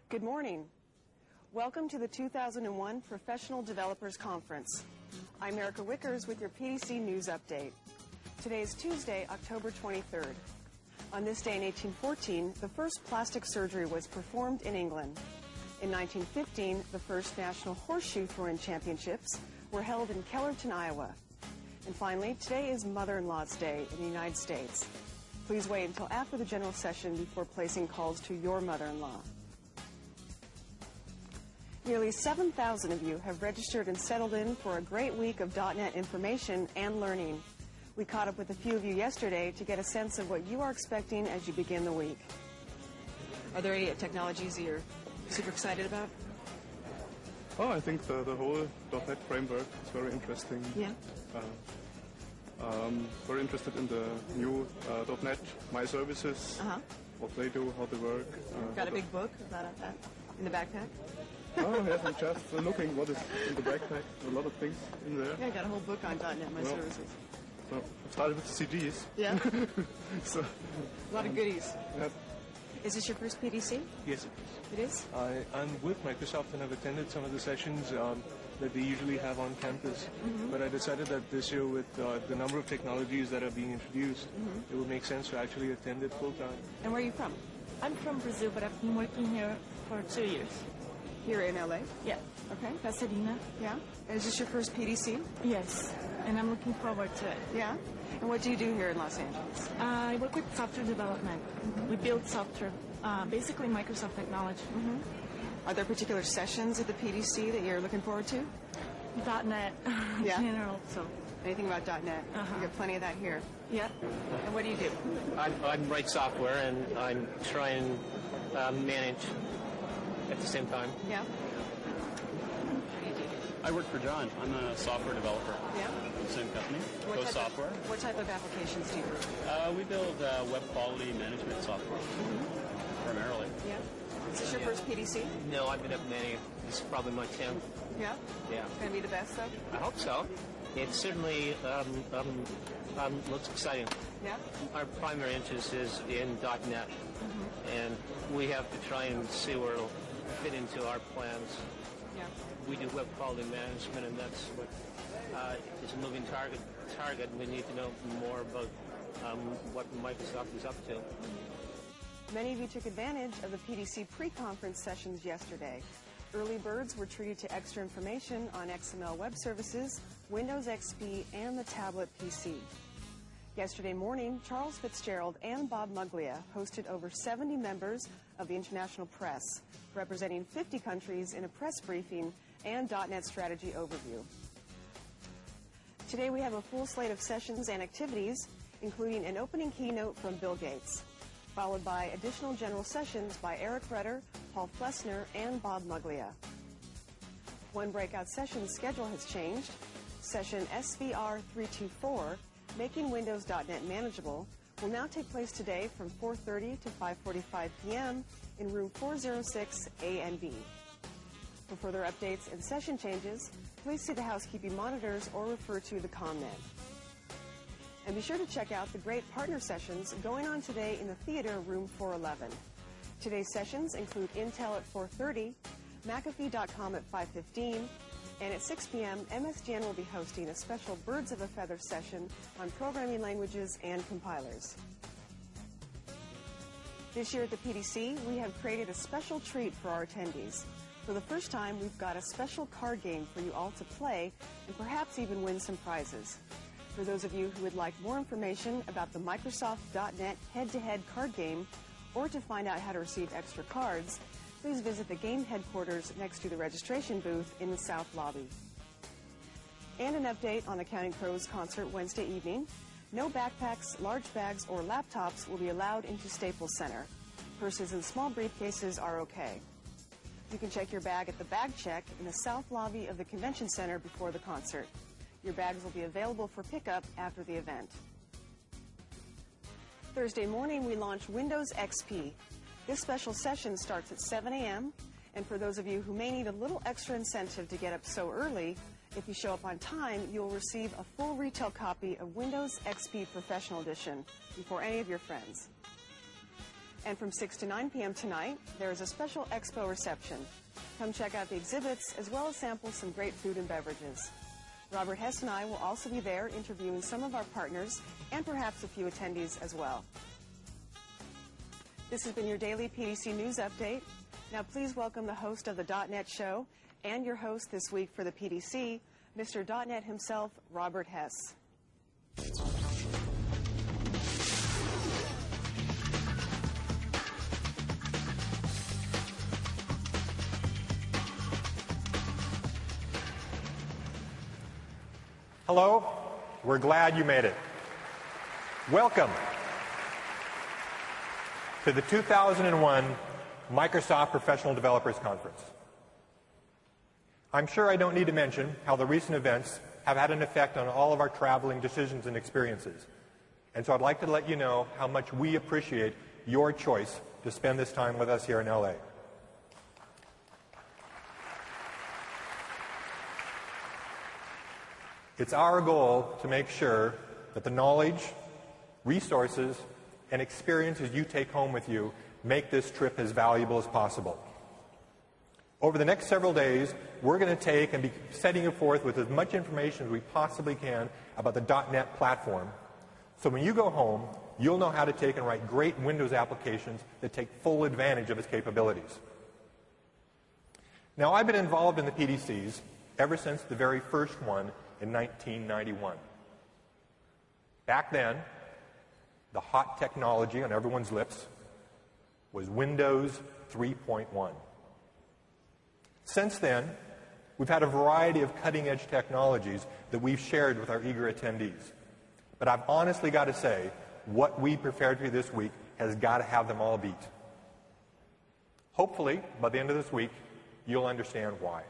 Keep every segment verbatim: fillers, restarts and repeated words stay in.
Good morning. Welcome to the two thousand one Professional Developers Conference. I'm Erica Wickers with your P D C News Update. Today is Tuesday, October twenty-third. On this day in eighteen fourteen, the first plastic surgery was performed in England. In nineteen fifteen, the first National Horseshoe Throwing Championships were held in Kellerton, Iowa. And finally, today is Mother-in-Law's Day in the United States. Please wait until after the general session before placing calls to your mother-in-law. Nearly seven thousand of you have registered and settled in for a great week of dot net information and learning. We caught up with a few of you yesterday to get a sense of what you are expecting as you begin the week. Are there any technologies that you're super excited about? Oh, I think the, the whole dot net framework is very interesting. Yeah. Uh, um, very interested in the new uh, dot net My Services, Uh-huh. what they do, how they work. Uh, Got a big book about that in the backpack? Oh, yes, I'm just uh, looking what is in the backpack. A lot of things in there. Yeah, I got a whole book on dot net My Well, Services. So I started with the C Ds. Yeah? so, A lot of goodies. yeah. Is this your first P D C? Yes, it is. It is? I, I'm with Microsoft and I've attended some of the sessions um, that they usually have on campus. Mm-hmm. But I decided that this year, with uh, the number of technologies that are being introduced, Mm-hmm. it would make sense to actually attend it full time. And where are you from? I'm from Brazil, but I've been working here for two years. Here in L A? Yeah. Okay. Pasadena. Yeah? And is this your first P D C? Yes. And I'm looking forward to it. Yeah? And what do you do here in Los Angeles? I work with software development. We build software, uh, basically Microsoft technology. Are there particular sessions at the P D C that you're looking forward to? dot net in Yeah. general. So, Anything about dot net? Uh-huh. You got plenty of that here. yeah. And what do you do? I, I write software and I'm trying to um, manage at the same time. Yeah? I work for John. I'm a software developer. Yeah? Same company, What Go type Software. Of, what type of applications do you do? Uh, we build uh, web quality management software, primarily. Yeah? Is this your first P D C? No, I've been up many. This is probably my tenth. Yeah? Yeah. It's going to be the best, though? I hope so. It certainly um, um, um, looks exciting. Yeah? Our primary interest is in dot net, and we have to try and see where it'll fit into our plans. Yeah. We do web quality management, and that's what uh, is a moving target. Target. We need to know more about um, what Microsoft is up to. Many of you took advantage of the P D C pre-conference sessions yesterday. Early birds were treated to extra information on X M L web services, Windows X P, and the tablet P C. Yesterday morning, Charles Fitzgerald and Bob Muglia hosted over seventy members of the international press, representing fifty countries in a press briefing and dot net strategy overview. Today we have a full slate of sessions and activities, including an opening keynote from Bill Gates, followed by additional general sessions by Eric Rutter, Paul Flessner, and Bob Muglia. One breakout session schedule has changed. Session S V R three twenty-four, Making Windows dot net Manageable, will now take place today from four thirty to five forty-five p m in room four oh six A and B. For further updates and session changes, please see the housekeeping monitors or refer to the ComNet. And be sure to check out the great partner sessions going on today in the theater, room four eleven. Today's sessions include Intel at four thirty, McAfee dot com at five fifteen, and at six p m, M S G N will be hosting a special Birds of a Feather session on programming languages and compilers. This year at the P D C, we have created a special treat for our attendees. For the first time, we've got a special card game for you all to play and perhaps even win some prizes. For those of you who would like more information about the Microsoft dot net head-to-head card game or to find out how to receive extra cards, please visit the game headquarters next to the registration booth in the South Lobby. And an update on the Counting Crows concert Wednesday evening. No backpacks, large bags, or laptops will be allowed into Staples Center. Purses and small briefcases are okay. You can check your bag at the bag check in the South Lobby of the Convention Center before the concert. Your bags will be available for pickup after the event. Thursday morning, we launch Windows X P. This special session starts at seven a m, and for those of you who may need a little extra incentive to get up so early, if you show up on time, you'll receive a full retail copy of Windows X P Professional Edition before any of your friends. And from six to nine p.m. tonight, there is a special expo reception. Come check out the exhibits as well as sample some great food and beverages. Robert Hess and I will also be there interviewing some of our partners and perhaps a few attendees as well. This has been your daily P D C News Update. Now please welcome the host of the dot net Show and your host this week for the P D C, Mister dot net himself, Robert Hess. Hello, we're glad you made it. Welcome to the two thousand one Microsoft Professional Developers Conference. I'm sure I don't need to mention how the recent events have had an effect on all of our traveling decisions and experiences. And so I'd like to let you know how much we appreciate your choice to spend this time with us here in L A. It's our goal to make sure that the knowledge, resources, and experiences you take home with you make this trip as valuable as possible. Over the next several days, we're going to take and be setting you forth with as much information as we possibly can about the dot net platform. So when you go home, you'll know how to take and write great Windows applications that take full advantage of its capabilities. Now, I've been involved in the P D Cs ever since the very first one in nineteen ninety-one. Back then, the hot technology on everyone's lips was Windows three point one. Since then, we've had a variety of cutting-edge technologies that we've shared with our eager attendees. But I've honestly got to say, what we prepared for you this week has got to have them all beat. Hopefully, by the end of this week, you'll understand why.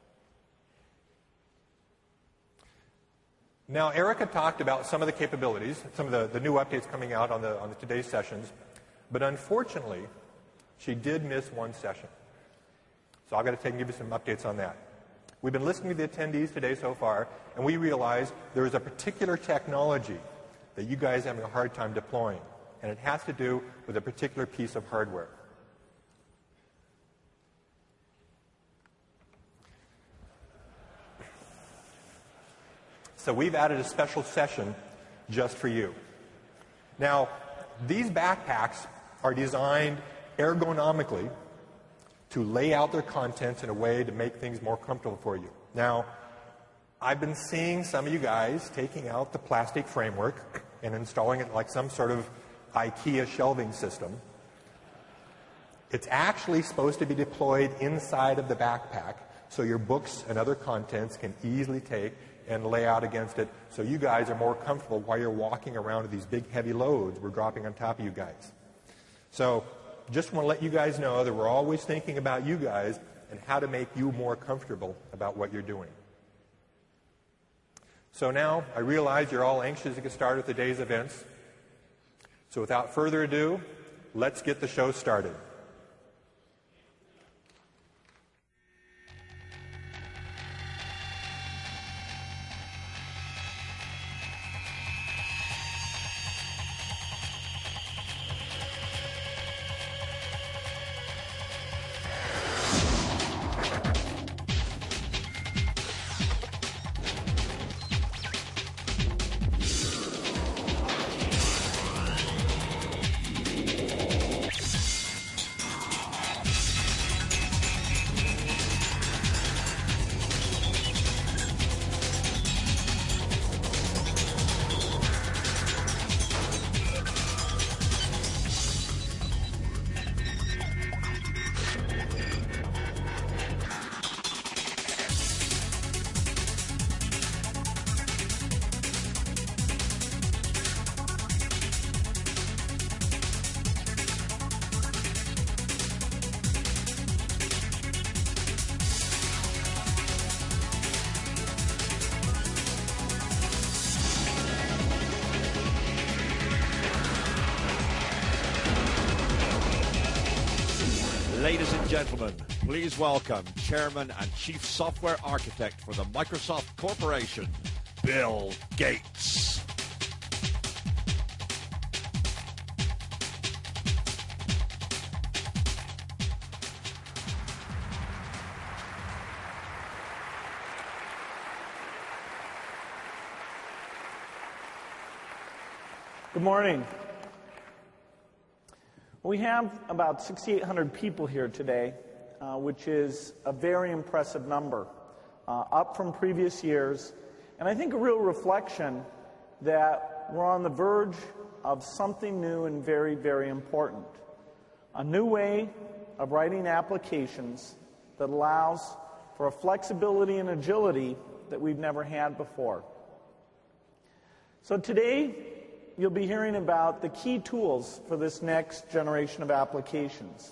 Now, Erica talked about some of the capabilities, some of the, the new updates coming out on, the, on the today's sessions, but unfortunately, she did miss one session. So I've got to take and give you some updates on that. We've been listening to the attendees today so far, and we realize there is a particular technology that you guys are having a hard time deploying, and it has to do with a particular piece of hardware. So we've added a special session just for you. Now, these backpacks are designed ergonomically to lay out their contents in a way to make things more comfortable for you. Now, I've been seeing some of you guys taking out the plastic framework and installing it like some sort of IKEA shelving system. It's actually supposed to be deployed inside of the backpack so your books and other contents can easily take and lay out against it so you guys are more comfortable while you're walking around with these big heavy loads we're dropping on top of you guys. So just want to let you guys know that we're always thinking about you guys and how to make you more comfortable about what you're doing. So now I realize you're all anxious to get started with the day's events. So without further ado, let's get the show started. Ladies and gentlemen, please welcome Chairman and Chief Software Architect for the Microsoft Corporation, Bill Gates. Good morning. We have about six thousand eight hundred people here today, uh, which is a very impressive number, uh, up from previous years, and I think a real reflection that we're on the verge of something new and very, very important. A new way of writing applications that allows for a flexibility and agility that we've never had before. So today, you'll be hearing about the key tools for this next generation of applications.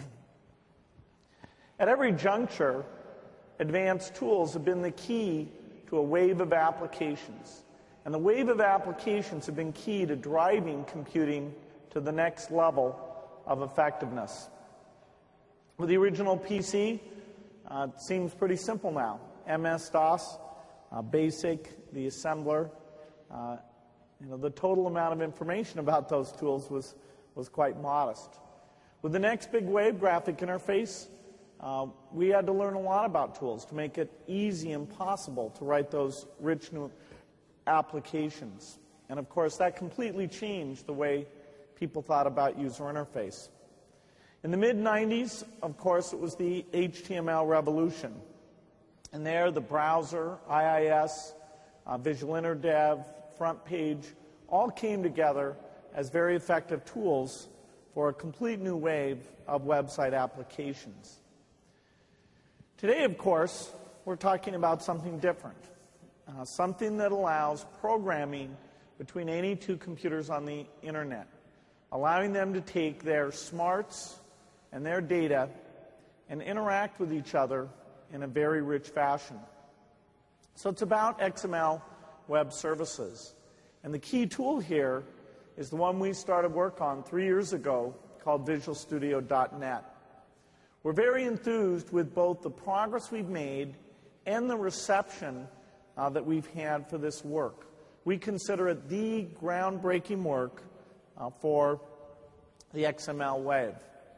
At every juncture, advanced tools have been the key to a wave of applications. And the wave of applications have been key to driving computing to the next level of effectiveness. With the original P C, uh, it seems pretty simple now. M S DOS, uh, BASIC, the assembler, uh, You know, the total amount of information about those tools was, was quite modest. With the next big wave, graphic interface, uh, we had to learn a lot about tools to make it easy and possible to write those rich new applications. And of course, that completely changed the way people thought about user interface. In the mid nineties, of course, it was the H T M L revolution. And there, the browser, I I S, uh, Visual InterDev, Front Page, all came together as very effective tools for a complete new wave of website applications. Today, of course, we're talking about something different, uh, something that allows programming between any two computers on the internet, allowing them to take their smarts and their data and interact with each other in a very rich fashion. So it's about X M L web services. And the key tool here is the one we started work on three years ago called Visual Studio dot net. We're very enthused with both the progress we've made and the reception uh, that we've had for this work. We consider it the groundbreaking work uh, for the X M L wave.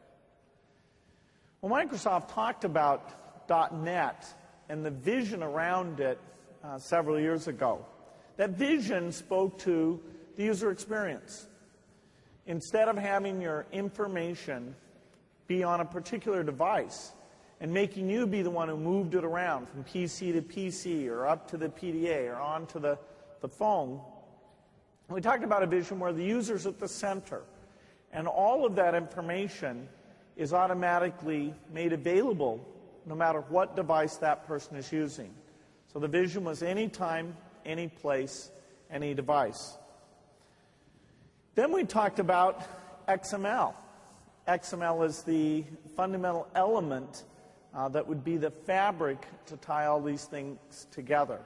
Well, Microsoft talked about .NET and the vision around it uh, several years ago. That vision spoke to the user experience. Instead of having your information be on a particular device and making you be the one who moved it around from P C to P C or up to the P D A or onto the, the phone, we talked about a vision where the user's at the center and all of that information is automatically made available no matter what device that person is using. So the vision was anytime, any place, any device. Then we talked about X M L. X M L is the fundamental element uh, that would be the fabric to tie all these things together.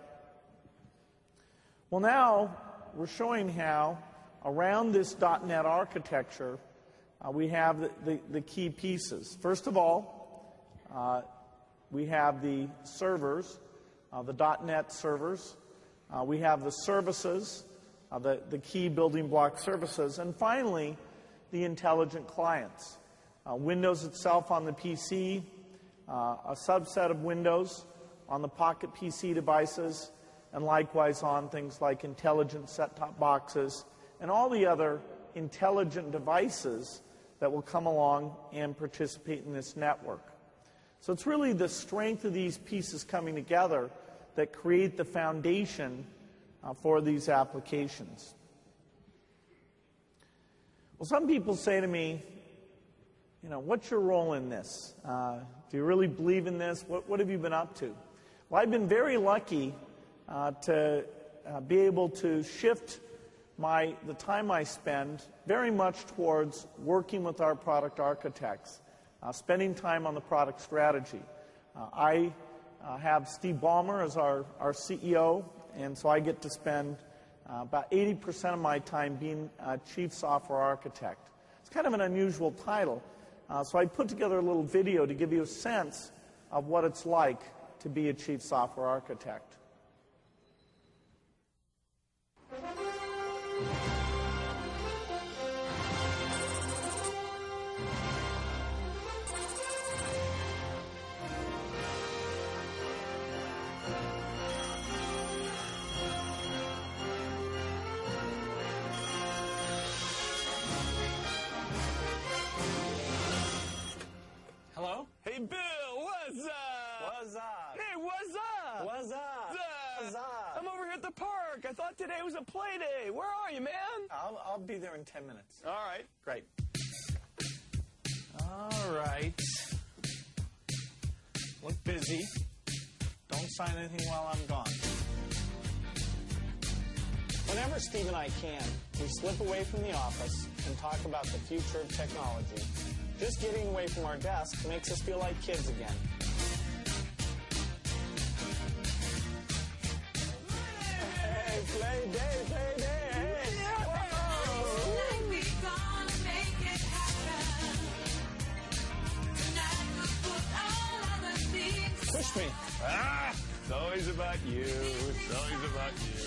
Well, now we're showing how around this .NET architecture uh, we have the, the, the key pieces. First of all, uh, we have the servers, uh, the .NET servers. Uh, we have the services, uh, the, the key building block services, and finally, the intelligent clients. Uh, Windows itself on the P C, uh, a subset of Windows on the Pocket P C devices, and likewise on things like intelligent set-top boxes, and all the other intelligent devices that will come along and participate in this network. So it's really the strength of these pieces coming together that create the foundation uh, for these applications. Well, some people say to me, you know, what's your role in this? Uh, do you really believe in this? What, what have you been up to? Well, I've been very lucky uh, to uh, be able to shift my, the time I spend very much towards working with our product architects, uh, spending time on the product strategy. Uh, I Uh, have Steve Ballmer as our, our C E O, and so I get to spend uh, about eighty percent of my time being uh, Chief Software Architect. It's kind of an unusual title, uh, so I put together a little video to give you a sense of what it's like to be a Chief Software Architect. What's up? What's up? Hey, what's up? What's up? What's up? I'm over here at the park. I thought today was a play day. Where are you, man? I'll, I'll be there in ten minutes. All right. Great. All right. Look busy. Don't sign anything while I'm gone. Whenever Steve and I can, we slip away from the office and talk about the future of technology. Just getting away from our desk makes us feel like kids again. Hey, play day, play day. Hey. Push me. Ah, it's always about you. It's always about you.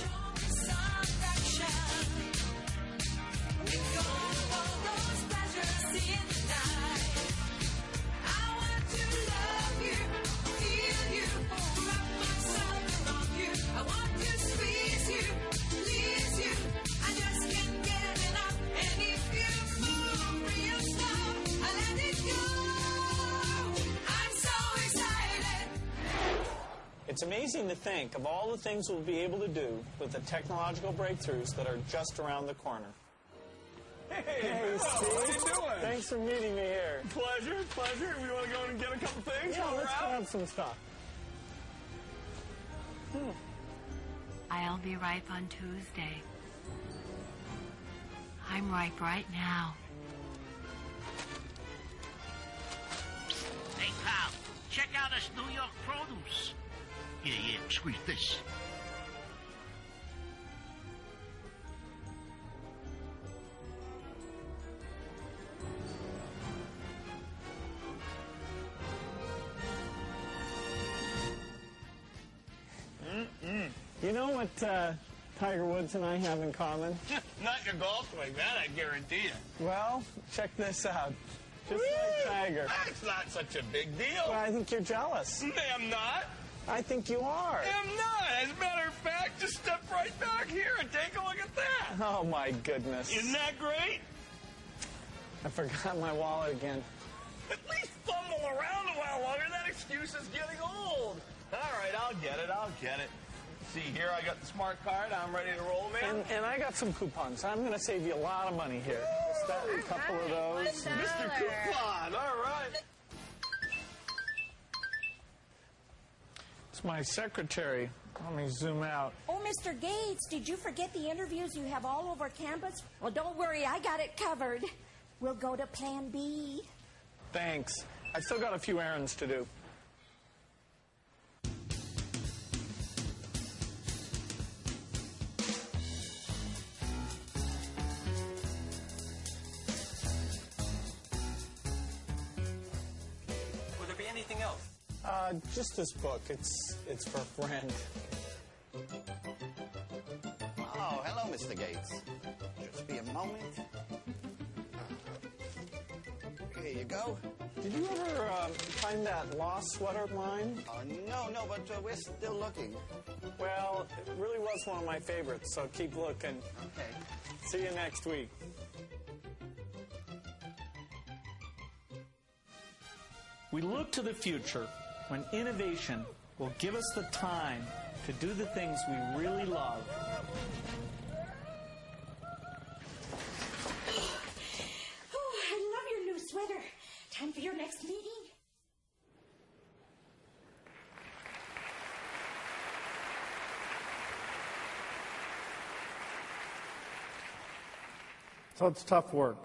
It's amazing to think of all the things we'll be able to do with the technological breakthroughs that are just around the corner. Hey, Hey, Steve. Steve. What are you doing? Thanks for meeting me here. Pleasure, pleasure. We want to go and get a couple things Yeah, while we're let's out? grab some stuff. Hmm. I'll be ripe on Tuesday. I'm ripe right now. Hey, pal, check out this New York produce. Yeah, yeah, squeeze this. Mm-mm. You know what uh, Tiger Woods and I have in common? Not your golf swing, that I guarantee you. Well, check this out. Just like Tiger. That's not such a big deal. Well, I think you're jealous. I'm not. I think you are. I'm not. As a matter of fact, just step right back here and take a look at that. Oh, my goodness. Isn't that great? I forgot my wallet again. At least fumble around a while longer. That excuse is getting old. All right, I'll get it. I'll get it. See, here I got the smart card. I'm ready to roll, man. And, and I got some coupons. I'm going to save you a lot of money here. Just a couple of those. Mister Coupon. All right. It's my secretary. Let me zoom out. Oh, Mister Gates, did you forget the interviews you have all over campus? Well, don't worry, I got it covered. We'll go to Plan B. Thanks. I've still got a few errands to do. Would there be anything else? Uh, just this book. It's it's for a friend. Oh, hello, Mister Gates. Just be a moment. Here you go. Did you ever uh, find that lost sweater of mine? Uh, no, no, but uh, we're still looking. Well, it really was one of my favorites, so keep looking. Okay. See you next week. We look to the future when innovation will give us the time to do the things we really love. Oh, I love your new sweater. Time for your next meeting. So it's tough work.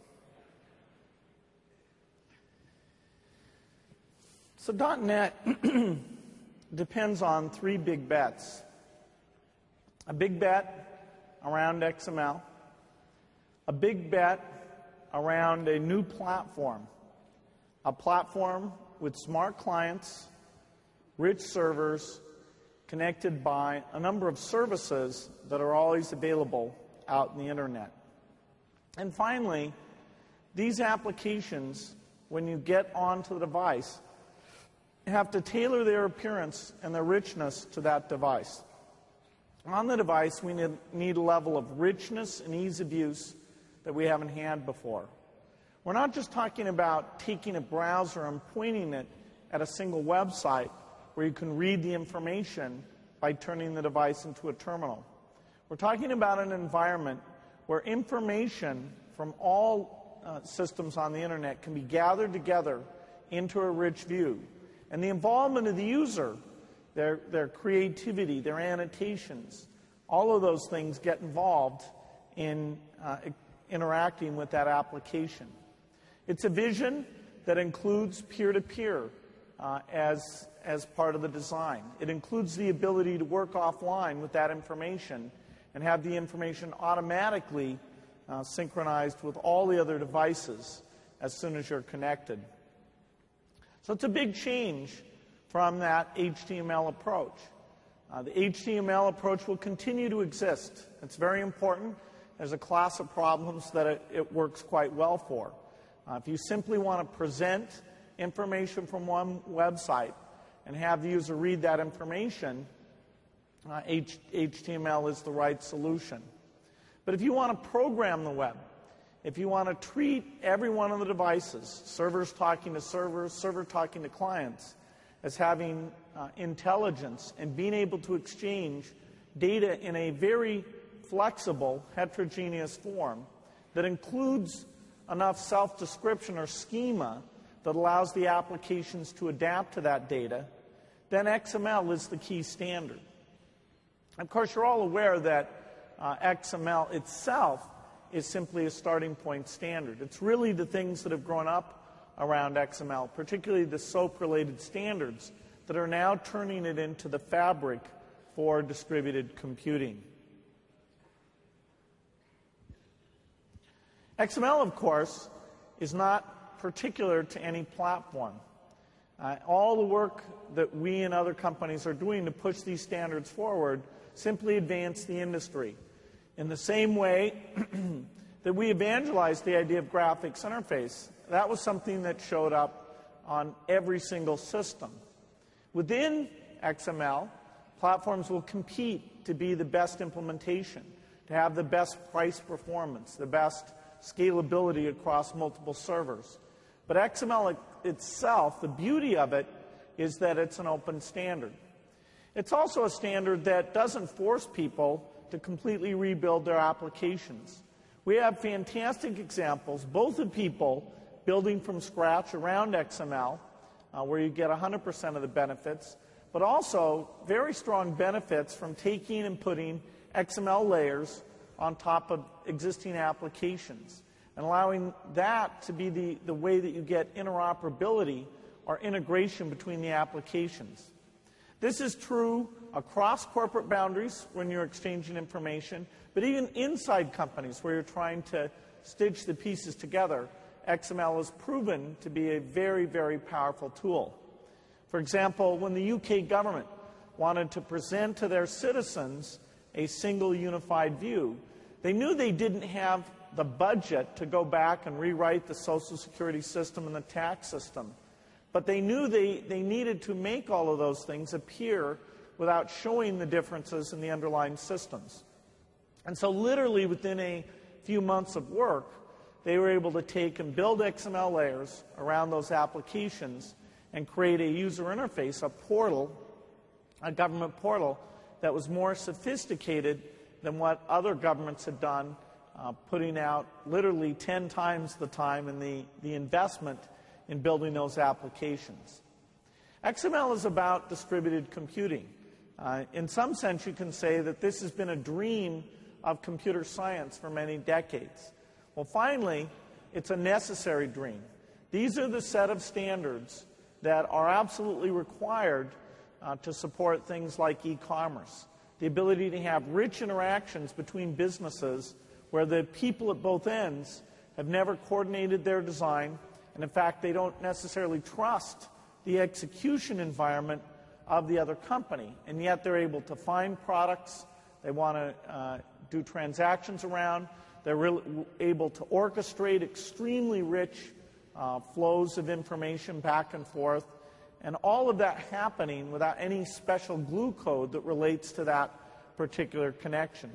So .NET depends on three big bets. A big bet around X M L. A big bet around a new platform. A platform with smart clients, rich servers, connected by a number of services that are always available out in the internet. And finally, these applications, when you get onto the device, have to tailor their appearance and their richness to that device. On the device, we need, need a level of richness and ease of use that we haven't had before. We're not just talking about taking a browser and pointing it at a single website where you can read the information by turning the device into a terminal. We're talking about an environment where information from all uh, systems on the internet can be gathered together into a rich view. And the involvement of the user, their, their creativity, their annotations, all of those things get involved in uh, interacting with that application. It's a vision that includes peer-to-peer uh, as, as part of the design. It includes the ability to work offline with that information and have the information automatically uh, synchronized with all the other devices as soon as you're connected. So it's a big change from that H T M L approach. Uh, the H T M L approach will continue to exist. It's very important. There's a class of problems that it, it works quite well for. Uh, if you simply want to present information from one website and have the user read that information, uh, H T M L is the right solution. But if you want to program the web, if you want to treat every one of the devices, servers talking to servers, server talking to clients, as having uh, intelligence and being able to exchange data in a very flexible, heterogeneous form that includes enough self-description or schema that allows the applications to adapt to that data, then X M L is the key standard. Of course, you're all aware that uh, X M L itself is simply a starting point standard. It's really the things that have grown up around X M L, particularly the SOAP-related standards, that are now turning it into the fabric for distributed computing. X M L, of course, is not particular to any platform. Uh, all the work that we and other companies are doing to push these standards forward simply advance the industry. In the same way that we evangelized the idea of graphics interface, that was something that showed up on every single system. Within X M L, platforms will compete to be the best implementation, to have the best price performance, the best scalability across multiple servers. But X M L itself, the beauty of it is that it's an open standard. It's also a standard that doesn't force people to completely rebuild their applications. We have fantastic examples, both of people building from scratch around X M L, uh, where you get one hundred percent of the benefits, but also very strong benefits from taking and putting X M L layers on top of existing applications and allowing that to be the, the way that you get interoperability or integration between the applications. This is true across corporate boundaries when you're exchanging information, but even inside companies where you're trying to stitch the pieces together, X M L has proven to be a very, very powerful tool. For example, when the U K government wanted to present to their citizens a single unified view, they knew they didn't have the budget to go back and rewrite the Social Security system and the tax system. But they knew they, they needed to make all of those things appear without showing the differences in the underlying systems. And so literally within a few months of work, they were able to take and build X M L layers around those applications and create a user interface, a portal, a government portal that was more sophisticated than what other governments had done, uh, putting out literally ten times the time and the, the investment in building those applications. X M L is about distributed computing. Uh, in some sense, you can say that this has been a dream of computer science for many decades. Well, finally, it's a necessary dream. These are the set of standards that are absolutely required uh, to support things like e-commerce, the ability to have rich interactions between businesses where the people at both ends have never coordinated their design, and in fact, they don't necessarily trust the execution environment of the other company, and yet they're able to find products they want to uh, do transactions around. They're really able to orchestrate extremely rich uh, flows of information back and forth, and all of that happening without any special glue code that relates to that particular connection.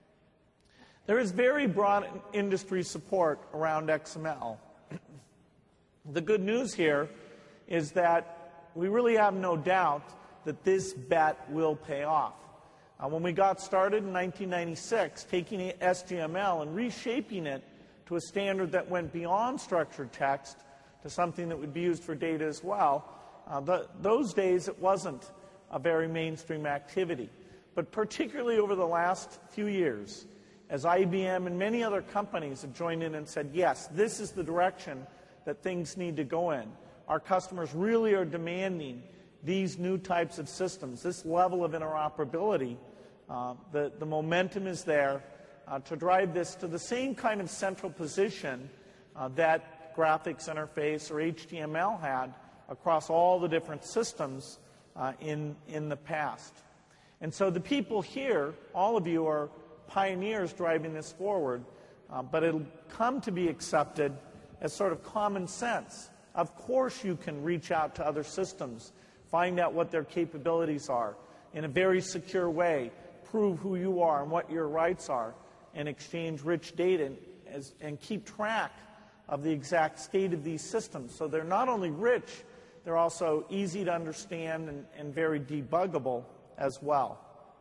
There is very broad industry support around X M L. The good news here is that we really have no doubt that this bet will pay off. Uh, when we got started in nineteen ninety-six, taking S G M L and reshaping it to a standard that went beyond structured text to something that would be used for data as well, uh, the, those days it wasn't a very mainstream activity. But particularly over the last few years, as I B M and many other companies have joined in and said, yes, this is the direction that things need to go in. Our customers really are demanding these new types of systems, this level of interoperability. Uh, the, the momentum is there uh, to drive this to the same kind of central position uh, that graphics interface or H T M L had across all the different systems uh, in, in the past. And so the people here, all of you are pioneers driving this forward, uh, but it'll come to be accepted as sort of common sense. Of course you can reach out to other systems, find out what their capabilities are in a very secure way, prove who you are and what your rights are, and exchange rich data and, as, and keep track of the exact state of these systems. So they're not only rich, they're also easy to understand and, and very debuggable as well.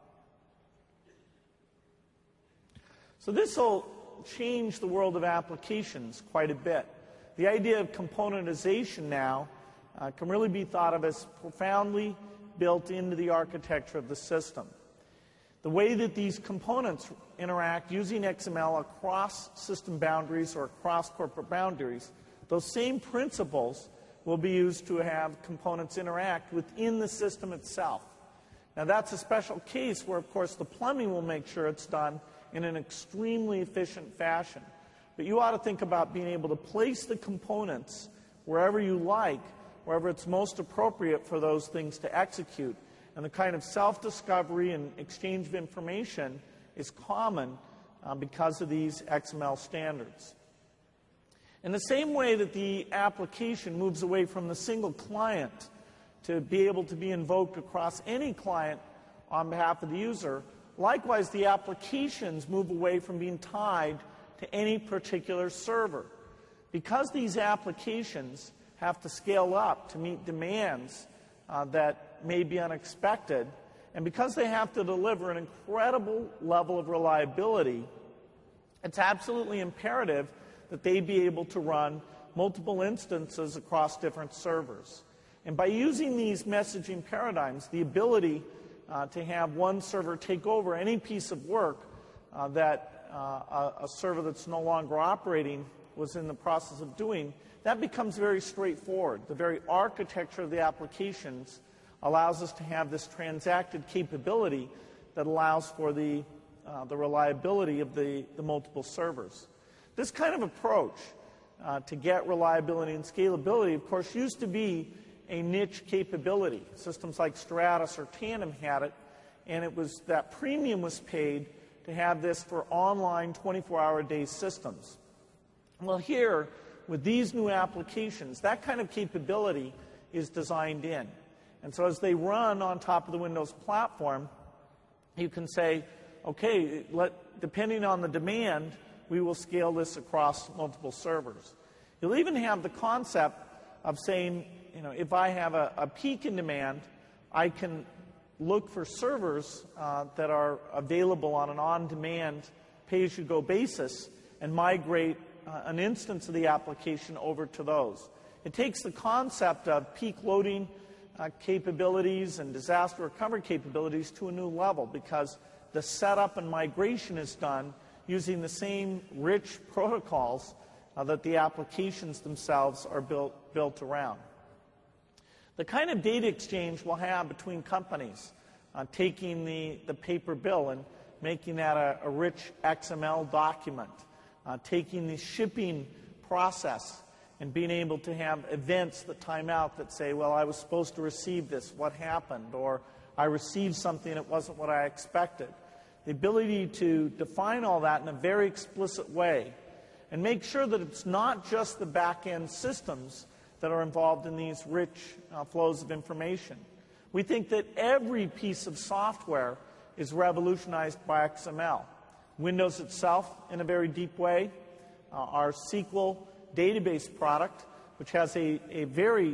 So this will change the world of applications quite a bit. The idea of componentization now uh, can really be thought of as profoundly built into the architecture of the system. The way that these components interact using X M L across system boundaries or across corporate boundaries, those same principles will be used to have components interact within the system itself. Now that's a special case where, of course, the plumbing will make sure it's done in an extremely efficient fashion. But you ought to think about being able to place the components wherever you like, wherever it's most appropriate for those things to execute. And the kind of self-discovery and exchange of information is common uh, because of these X M L standards. In the same way that the application moves away from the single client to be able to be invoked across any client on behalf of the user, likewise the applications move away from being tied to any particular server. Because these applications have to scale up to meet demands uh, that may be unexpected, and because they have to deliver an incredible level of reliability, it's absolutely imperative that they be able to run multiple instances across different servers. And by using these messaging paradigms, the ability uh, to have one server take over any piece of work uh, that uh, a, a server that's no longer operating was in the process of doing, that becomes very straightforward. The very architecture of the applications allows us to have this transacted capability that allows for the, uh, the reliability of the, the multiple servers. This kind of approach uh, to get reliability and scalability, of course, used to be a niche capability. Systems like Stratus or Tandem had it, and it was that premium was paid to have this for online twenty-four hour a day systems. Well, here, with these new applications, that kind of capability is designed in. And so as they run on top of the Windows platform, you can say, okay, let, depending on the demand, we will scale this across multiple servers. You'll even have the concept of saying, you know, if I have a, a peak in demand, I can look for servers uh, that are available on an on-demand, pay-as-you-go basis and migrate uh, an instance of the application over to those. It takes the concept of peak loading uh, capabilities and disaster recovery capabilities to a new level, because the setup and migration is done using the same rich protocols uh, that the applications themselves are built, built around. The kind of data exchange we'll have between companies, uh, taking the, the paper bill and making that a, a rich X M L document, uh, taking the shipping process and being able to have events that time out that say, well, I was supposed to receive this, what happened? Or I received something that wasn't what I expected. The ability to define all that in a very explicit way and make sure that it's not just the back-end systems that are involved in these rich uh, flows of information. We think that every piece of software is revolutionized by X M L. Windows itself, in a very deep way, uh, our S Q L database product, which has a, a very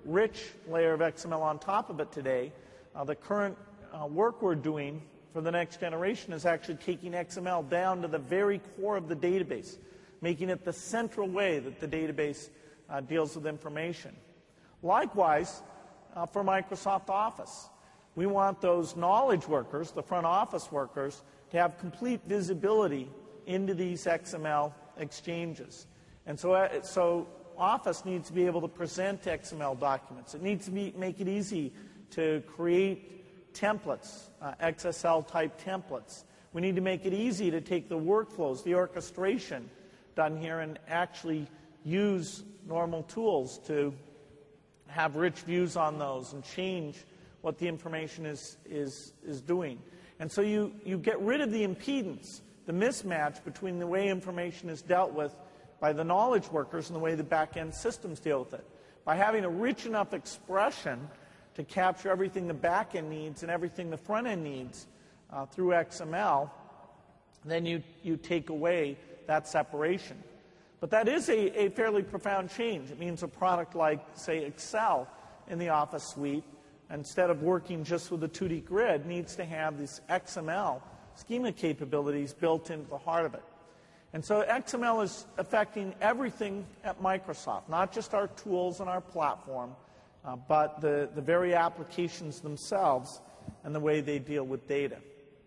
rich layer of X M L on top of it today. Uh, the current uh, work we're doing for the next generation is actually taking X M L down to the very core of the database, making it the central way that the database uh, deals with information. Likewise, uh, for Microsoft Office, we want those knowledge workers, the front office workers, to have complete visibility into these X M L exchanges. And so, uh, so Office needs to be able to present X M L documents. It needs to be, make it easy to create templates, uh, X S L-type templates. We need to make it easy to take the workflows, the orchestration done here, and actually use normal tools to have rich views on those and change what the information is, is, is doing. And so you, you get rid of the impedance, the mismatch between the way information is dealt with by the knowledge workers and the way the back-end systems deal with it. By having a rich enough expression to capture everything the back-end needs and everything the front-end needs uh, through X M L, then you, you take away that separation. But that is a, a fairly profound change. It means a product like, say, Excel in the Office suite, instead of working just with a two D grid, needs to have these X M L schema capabilities built into the heart of it. And so X M L is affecting everything at Microsoft, not just our tools and our platform, uh, but the, the very applications themselves and the way they deal with data.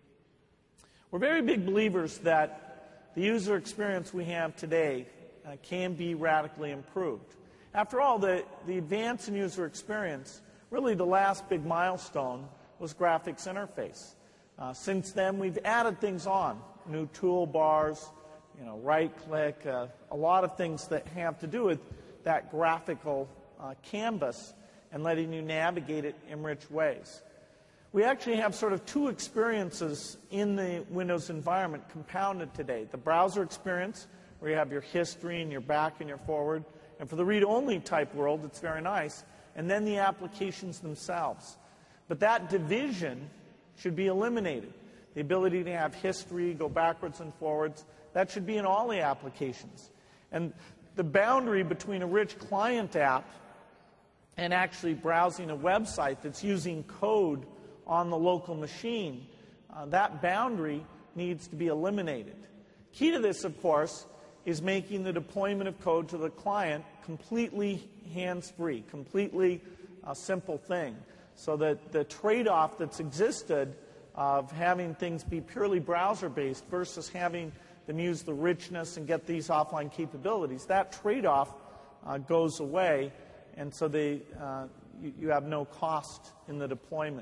We're very big believers that the user experience we have today uh, can be radically improved. After all, the, the advance in user experience, really the last big milestone, was graphics interface. Uh, since then, we've added things on, new toolbars, you know, right-click, uh, a lot of things that have to do with that graphical uh, canvas and letting you navigate it in rich ways. We actually have sort of two experiences in the Windows environment compounded today. The browser experience, where you have your history and your back and your forward, and for the read-only type world, it's very nice, and then the applications themselves. But that division should be eliminated. The ability to have history, go backwards and forwards, that should be in all the applications. And the boundary between a rich client app and actually browsing a website that's using code on the local machine, uh, that boundary needs to be eliminated. Key to this, of course, is making the deployment of code to the client completely hands-free, completely a simple thing, so that the trade-off that's existed of having things be purely browser-based versus having them use the richness and get these offline capabilities, that trade-off uh, goes away, and so they, uh, you, you have no cost in the deployment.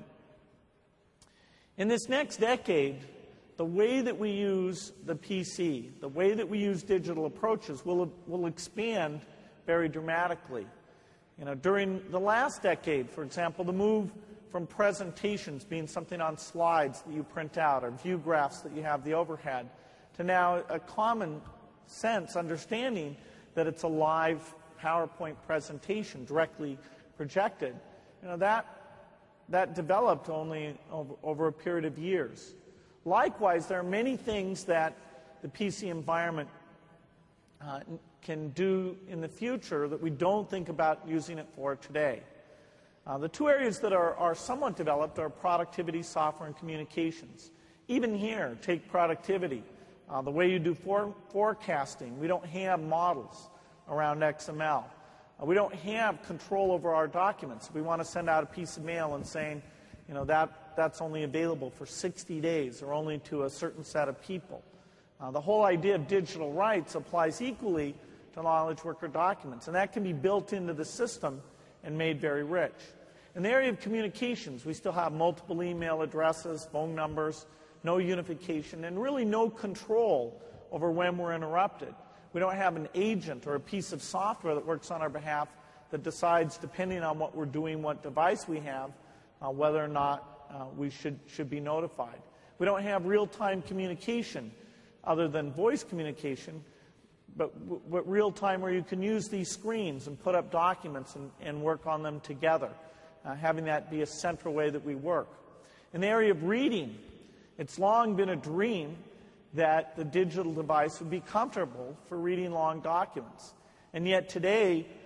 In this next decade, the way that we use the P C, the way that we use digital approaches will, will expand very dramatically. You know, during the last decade, for example, the move from presentations being something on slides that you print out or view graphs that you have the overhead, to now a common sense understanding that it's a live PowerPoint presentation directly projected. You know, that, that developed only over, over a period of years. Likewise, there are many things that the P C environment uh, can do in the future that we don't think about using it for today. Uh, the two areas that are, are somewhat developed are productivity, software, and communications. Even here, take productivity. Uh, the way you do for, forecasting, we don't have models around X M L. Uh, we don't have control over our documents. We want to send out a piece of mail and saying, you know, that, that's only available for sixty days or only to a certain set of people. Uh, the whole idea of digital rights applies equally to knowledge worker documents, and that can be built into the system and made very rich. In the area of communications, we still have multiple email addresses, phone numbers, no unification, and really no control over when we're interrupted. We don't have an agent or a piece of software that works on our behalf that decides, depending on what we're doing, what device we have, uh, whether or not uh, we should, should be notified. We don't have real-time communication other than voice communication, but, but real-time where you can use these screens and put up documents and, and work on them together, uh, having that be a central way that we work. In the area of reading, it's long been a dream that the digital device would be comfortable for reading long documents. And yet today,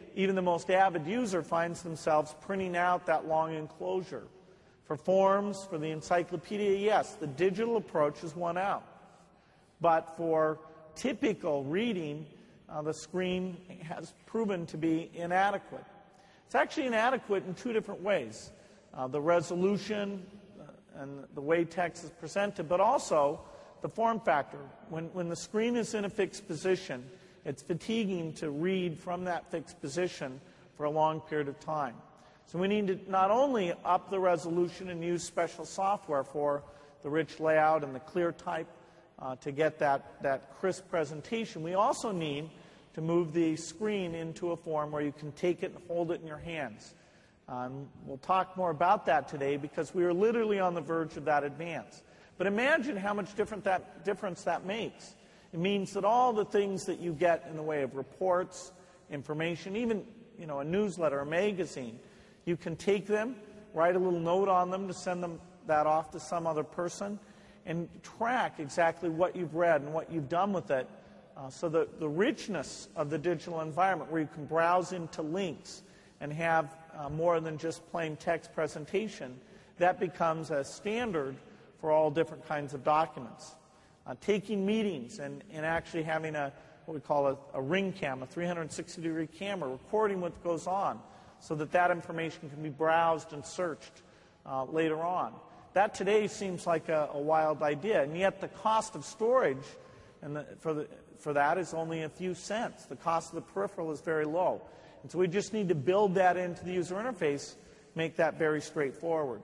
even the most avid user finds themselves printing out that long enclosure. For forms, for the encyclopedia, yes, the digital approach is won out. But for typical reading, uh, the screen has proven to be inadequate. It's actually inadequate in two different ways. Uh, the resolution uh, and the way text is presented, but also the form factor. When, when the screen is in a fixed position, it's fatiguing to read from that fixed position for a long period of time. So we need to not only up the resolution and use special software for the rich layout and the clear type uh, to get that, that crisp presentation, we also need to move the screen into a form where you can take it and hold it in your hands. Um, we'll talk more about that today because we are literally on the verge of that advance. But imagine how much different that, difference that makes. It means that all the things that you get in the way of reports, information, even you know, a newsletter, a magazine, you can take them, write a little note on them to send them that off to some other person, and track exactly what you've read and what you've done with it. Uh, so the, the richness of the digital environment where you can browse into links and have uh, more than just plain text presentation, that becomes a standard for all different kinds of documents. Uh, taking meetings and, and actually having a what we call a, a ring cam, a three hundred sixty degree camera, recording what goes on so that that information can be browsed and searched uh, later on. That today seems like a, a wild idea, and yet the cost of storage and the, for, the, for that is only a few cents. The cost of the peripheral is very low. And so we just need to build that into the user interface, make that very straightforward.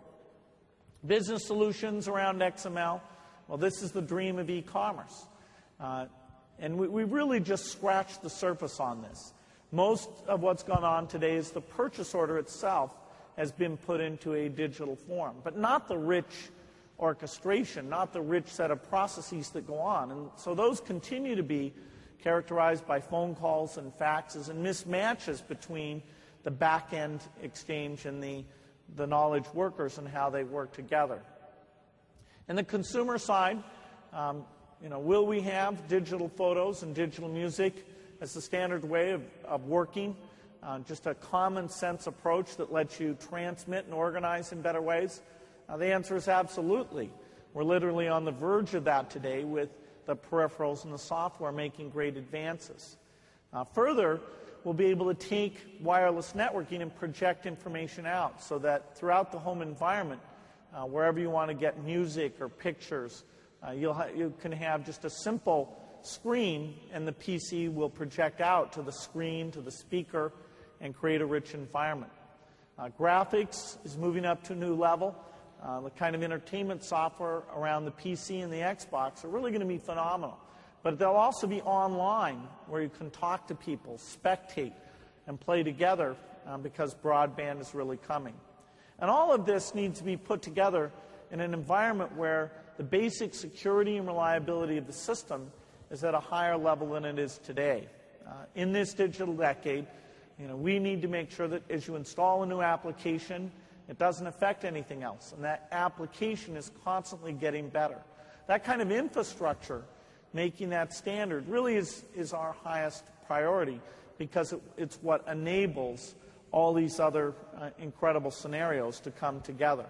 Business solutions around X M L, well, this is the dream of e-commerce. Uh, and we, we really just scratched the surface on this. Most of what's gone on today is the purchase order itself has been put into a digital form, but not the rich orchestration, not the rich set of processes that go on. And so those continue to be characterized by phone calls and faxes and mismatches between the back-end exchange and the, the knowledge workers and how they work together. And the consumer side, um, you know, will we have digital photos and digital music as the standard way of, of working? Uh, just a common sense approach that lets you transmit and organize in better ways? Uh, the answer is absolutely. We're literally on the verge of that today with the peripherals and the software making great advances. Uh, further, we'll be able to take wireless networking and project information out so that throughout the home environment, uh, wherever you want to get music or pictures, uh, you'll ha- you can have just a simple screen and the P C will project out to the screen, to the speaker, and create a rich environment. Uh, graphics is moving up to a new level. Uh, the kind of entertainment software around the P C and the Xbox are really going to be phenomenal. But they'll also be online where you can talk to people, spectate, and play together uh, because broadband is really coming. And all of this needs to be put together in an environment where the basic security and reliability of the system is at a higher level than it is today. Uh, in this digital decade, you know, we need to make sure that as you install a new application, it doesn't affect anything else, and that application is constantly getting better. That kind of infrastructure, making that standard, really is, is our highest priority because it, it's what enables all these other uh, incredible scenarios to come together.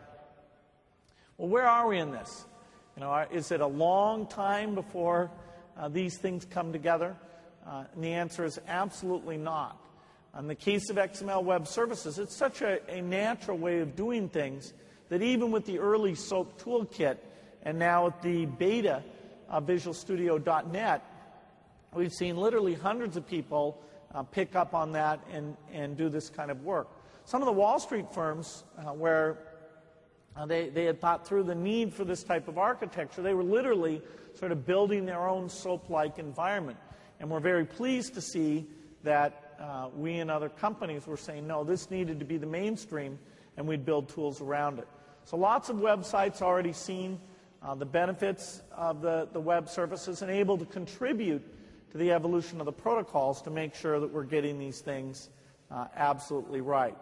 Well, where are we in this? You know, are, is it a long time before uh, these things come together? Uh, and the answer is absolutely not. In the case of X M L Web Services, it's such a, a natural way of doing things that even with the early SOAP toolkit and now with the beta of Visual Studio dot net, we've seen literally hundreds of people uh, pick up on that and, and do this kind of work. Some of the Wall Street firms uh, where uh, they, they had thought through the need for this type of architecture, they were literally sort of building their own SOAP-like environment. And we're very pleased to see that Uh, we and other companies were saying, no, this needed to be the mainstream, and we'd build tools around it. So lots of websites already seen uh, the benefits of the, the web services and able to contribute to the evolution of the protocols to make sure that we're getting these things uh, absolutely right.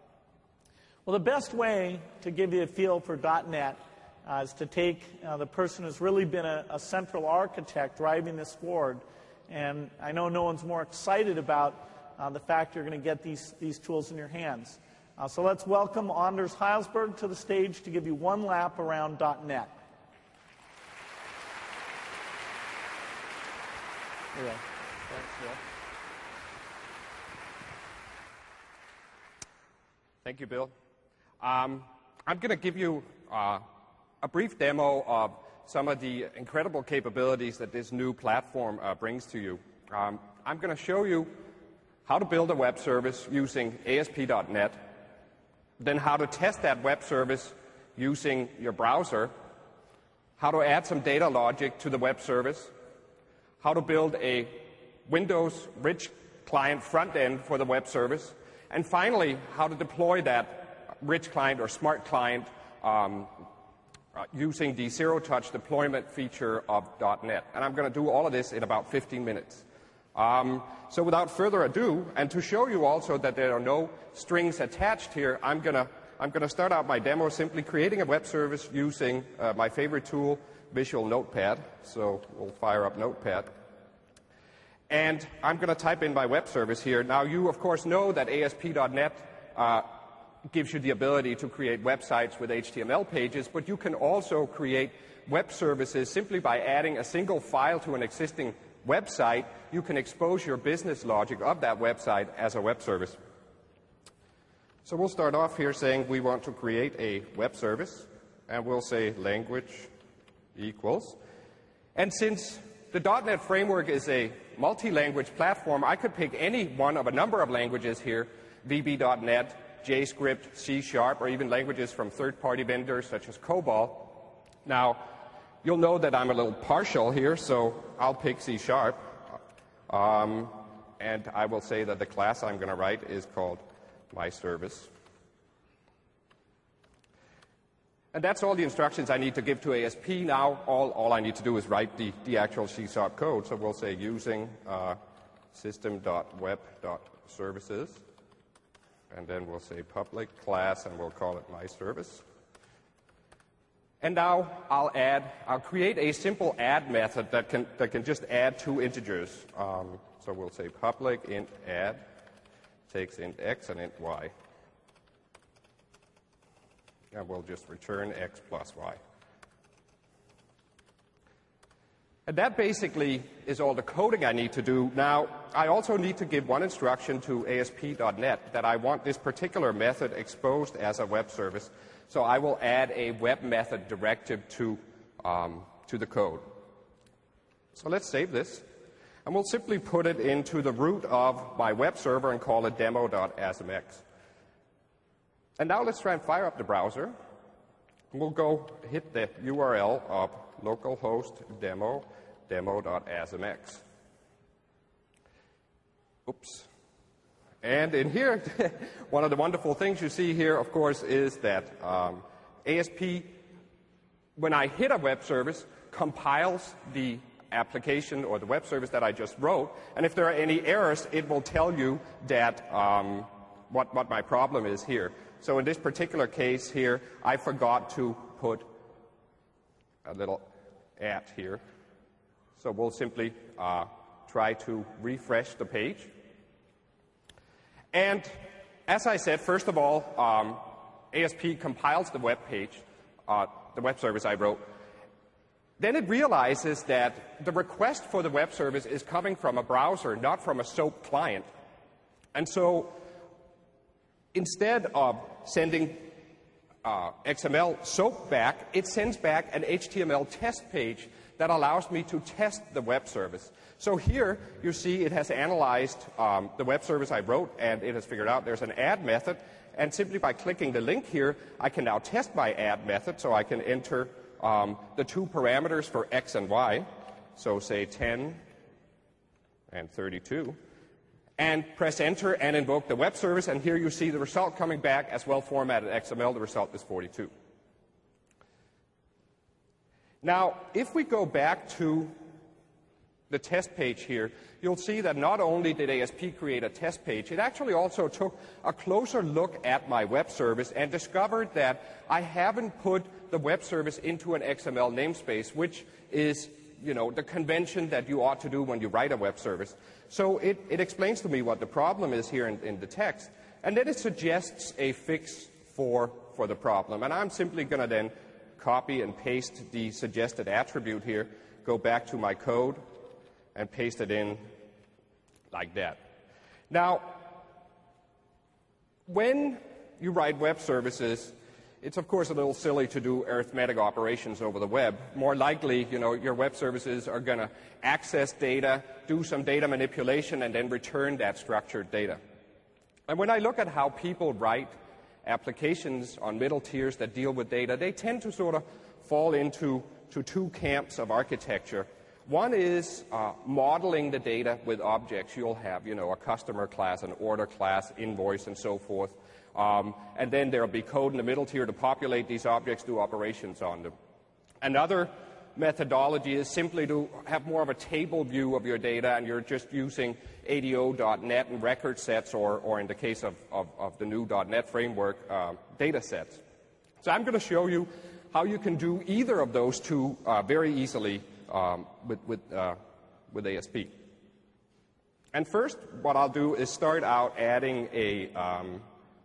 Well, the best way to give you a feel for .NET uh, is to take uh, the person who's really been a, a central architect driving this forward, and I know no one's more excited about uh, the fact you're going to get these, these tools in your hands. Uh, so let's welcome Anders Heilsberg to the stage to give you one lap around .NET. Here you go. Thanks, Bill. Thank you, Bill. Um, I'm going to give you uh, a brief demo of some of the incredible capabilities that this new platform uh, brings to you. Um, I'm going to show you how to build a web service using A S P dot net, then how to test that web service using your browser, how to add some data logic to the web service, how to build a Windows-rich client front end for the web service, and finally, how to deploy that rich client or smart client um, uh, using the zero-touch deployment feature of .NET. And I'm going to do all of this in about fifteen minutes. Um, so without further ado, and to show you also that there are no strings attached here, I'm going to I'm going to start out my demo simply creating a web service using uh, my favorite tool, Visual Notepad. So we'll fire up Notepad. And I'm going to type in my web service here. Now, you, of course, know that A S P dot net uh, gives you the ability to create websites with H T M L pages, but you can also create web services simply by adding a single file to an existing website. You can expose your business logic of that website as a web service. So we'll start off here saying we want to create a web service, and we'll say language equals. And since the .NET framework is a multi-language platform, I could pick any one of a number of languages here, V B dot net, JavaScript, C Sharp, or even languages from third-party vendors such as COBOL. Now, you'll know that I'm a little partial here, so I'll pick C Sharp. Um, and I will say that the class I'm going to write is called MyService. And that's all the instructions I need to give to A S P. Now, all, all I need to do is write the, the actual C Sharp code. So we'll say using uh, system.web.services. And then we'll say public class, and we'll call it MyService. And now I'll add, I'll create a simple add method that can, that can just add two integers. Um, so we'll say public int add takes int x and int y. And we'll just return x plus y. And that basically is all the coding I need to do. Now, I also need to give one instruction to A S P dot net that I want this particular method exposed as a web service. So I will add a web method directive to, um, to the code. So let's save this. And we'll simply put it into the root of my web server and call it demo dot A S M X. And now let's try and fire up the browser. We'll go hit the U R L of localhost demo, demo dot A S M X. Oops. And in here, one of the wonderful things you see here, of course, is that um, A S P, when I hit a web service, compiles the application or the web service that I just wrote. And if there are any errors, it will tell you that um, what, what my problem is here. So in this particular case here, I forgot to put a little at here. So we'll simply uh, try to refresh the page. And as I said, first of all, um, A S P compiles the web page, uh, the web service I wrote. Then it realizes that the request for the web service is coming from a browser, not from a SOAP client. And so instead of sending uh, X M L SOAP back, it sends back an H T M L test page that allows me to test the web service. So here you see it has analyzed um, the web service I wrote, and it has figured out there's an add method. And simply by clicking the link here, I can now test my add method, so I can enter um, the two parameters for X and Y, so say ten and thirty-two, and press enter and invoke the web service, and here you see the result coming back as well-formatted X M L. The result is forty-two. Now, if we go back to the test page here, you'll see that not only did A S P create a test page, it actually also took a closer look at my web service and discovered that I haven't put the web service into an X M L namespace, which is you know, the convention that you ought to do when you write a web service. So it, it explains to me what the problem is here in, in the text, and then it suggests a fix for, for the problem. And I'm simply going to then copy and paste the suggested attribute here, go back to my code, and paste it in like that. Now, when you write web services, it's of course a little silly to do arithmetic operations over the web. More likely, you know, your web services are going to access data, do some data manipulation, and then return that structured data. And when I look at how people write applications on middle tiers that deal with data, they tend to sort of fall into to two camps of architecture. One is uh, modeling the data with objects. You'll have, you know, a customer class, an order class, invoice, and so forth. Um, and then there will be code in the middle tier to populate these objects, do operations on them. Another methodology is simply to have more of a table view of your data, and you're just using A D O dot net and record sets, or, or in the case of, of, of the new .NET framework, uh, data sets. So I'm going to show you how you can do either of those two uh, very easily um, with, with, uh, with A S P. And first, what I'll do is start out adding a, um,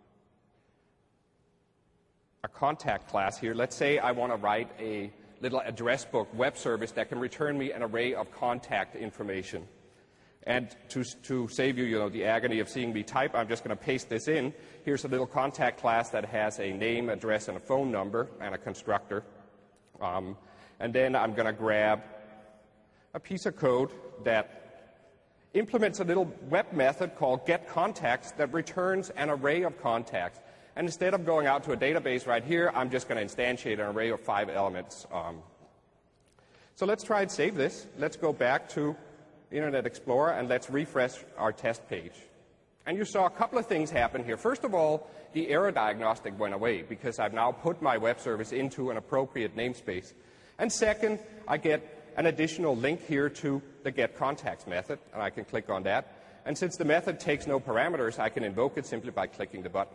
a contact class here. Let's say I want to write a little address book web service that can return me an array of contact information. And to, to save you, you know, the agony of seeing me type, I'm just going to paste this in. Here's a little contact class that has a name, address, and a phone number, and a constructor. Um, and then I'm going to grab a piece of code that implements a little web method called getContacts that returns an array of contacts. And instead of going out to a database right here, I'm just going to instantiate an array of five elements. Um, so let's try and save this. Let's go back to Internet Explorer, and let's refresh our test page. And you saw a couple of things happen here. First of all, the error diagnostic went away because I've now put my web service into an appropriate namespace. And second, I get an additional link here to the getContacts method, and I can click on that. And since the method takes no parameters, I can invoke it simply by clicking the button.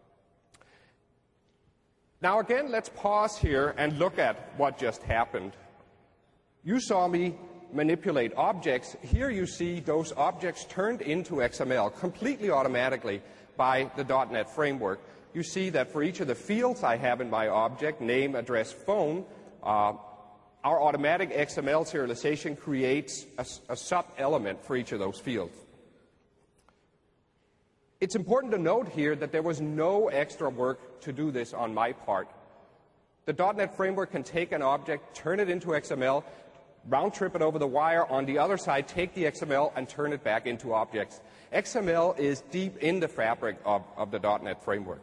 Now again, let's pause here and look at what just happened. You saw me manipulate objects. Here you see those objects turned into X M L completely automatically by the .NET framework. You see that for each of the fields I have in my object, name, address, phone, uh, our automatic X M L serialization creates a, a sub-element for each of those fields. It's important to note here that there was no extra work to do this on my part. The .NET framework can take an object, turn it into X M L, round trip it over the wire, on the other side take the X M L and turn it back into objects. X M L is deep in the fabric of, of the .NET framework.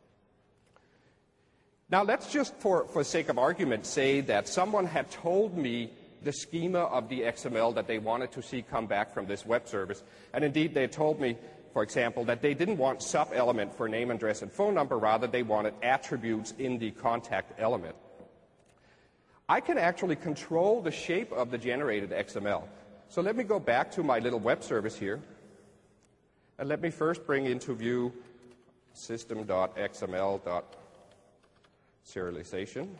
Now let's just, for, for sake of argument, say that someone had told me the schema of the X M L that they wanted to see come back from this web service. And indeed, they told me, for example, that they didn't want sub-element for name, address, and phone number. Rather, they wanted attributes in the contact element. I can actually control the shape of the generated X M L. So let me go back to my little web service here. And let me first bring into view system.xml.serialization.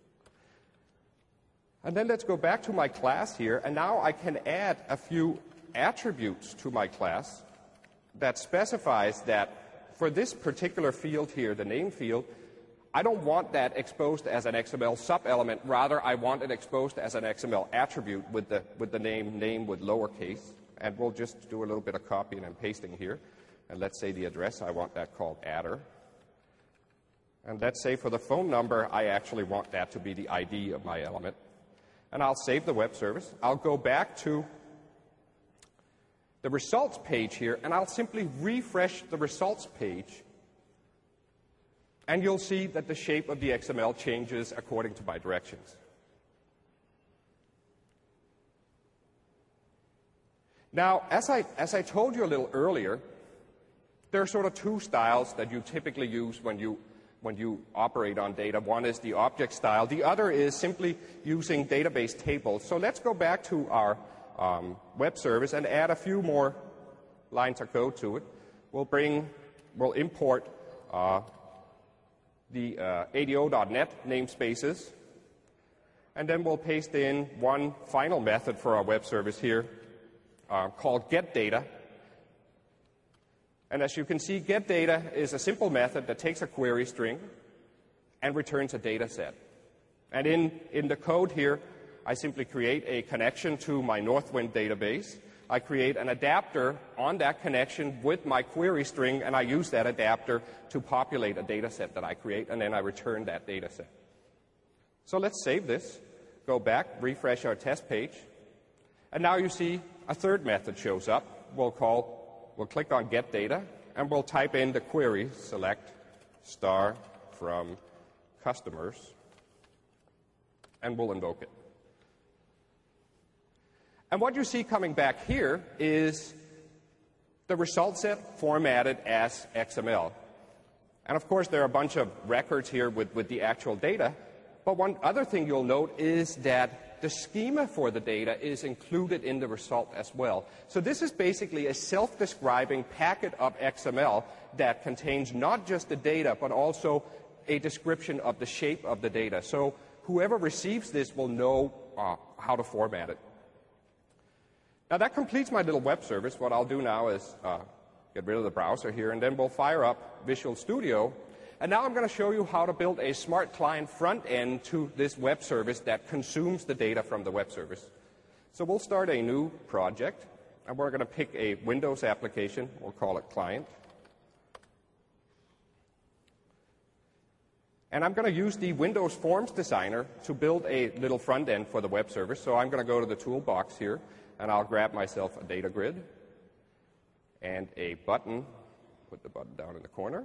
And then let's go back to my class here. And now I can add a few attributes to my class that specifies that for this particular field here, the name field, I don't want that exposed as an X M L sub-element. Rather, I want it exposed as an X M L attribute with the, with the name, name with lowercase. And we'll just do a little bit of copying and pasting here. And let's say the address, I want that called adder. And let's say for the phone number, I actually want that to be the I D of my element. And I'll save the web service. I'll go back to the results page here, and I'll simply refresh the results page. And you'll see that the shape of the X M L changes according to my directions. Now, as I, as I told you a little earlier, there are sort of two styles that you typically use when you, when you operate on data. One is the object style. The other is simply using database tables. So let's go back to our um, web service and add a few more lines of code to it. We'll bring, we'll import uh, the uh, A D O dot net namespaces. And then we'll paste in one final method for our web service here uh, called getData. And as you can see, getData is a simple method that takes a query string and returns a data set. And in, in the code here, I simply create a connection to my Northwind database. I create an adapter on that connection with my query string, and I use that adapter to populate a data set that I create, and then I return that data set. So let's save this, go back, refresh our test page, and now you see a third method shows up. We'll call, we'll click on getData, and we'll type in the query, select star from customers, and we'll invoke it. And what you see coming back here is the result set formatted as X M L. And of course, there are a bunch of records here with, with the actual data. But one other thing you'll note is that the schema for the data is included in the result as well. So this is basically a self-describing packet of X M L that contains not just the data, but also a description of the shape of the data. So whoever receives this will know uh, how to format it. Now that completes my little web service. What I'll do now is uh, get rid of the browser here, and then we'll fire up Visual Studio. And now I'm going to show you how to build a smart client front end to this web service that consumes the data from the web service. So we'll start a new project, and we're going to pick a Windows application. We'll call it Client. And I'm going to use the Windows Forms Designer to build a little front end for the web service. So I'm going to go to the toolbox here, and I'll grab myself a data grid and a button. Put the button down in the corner.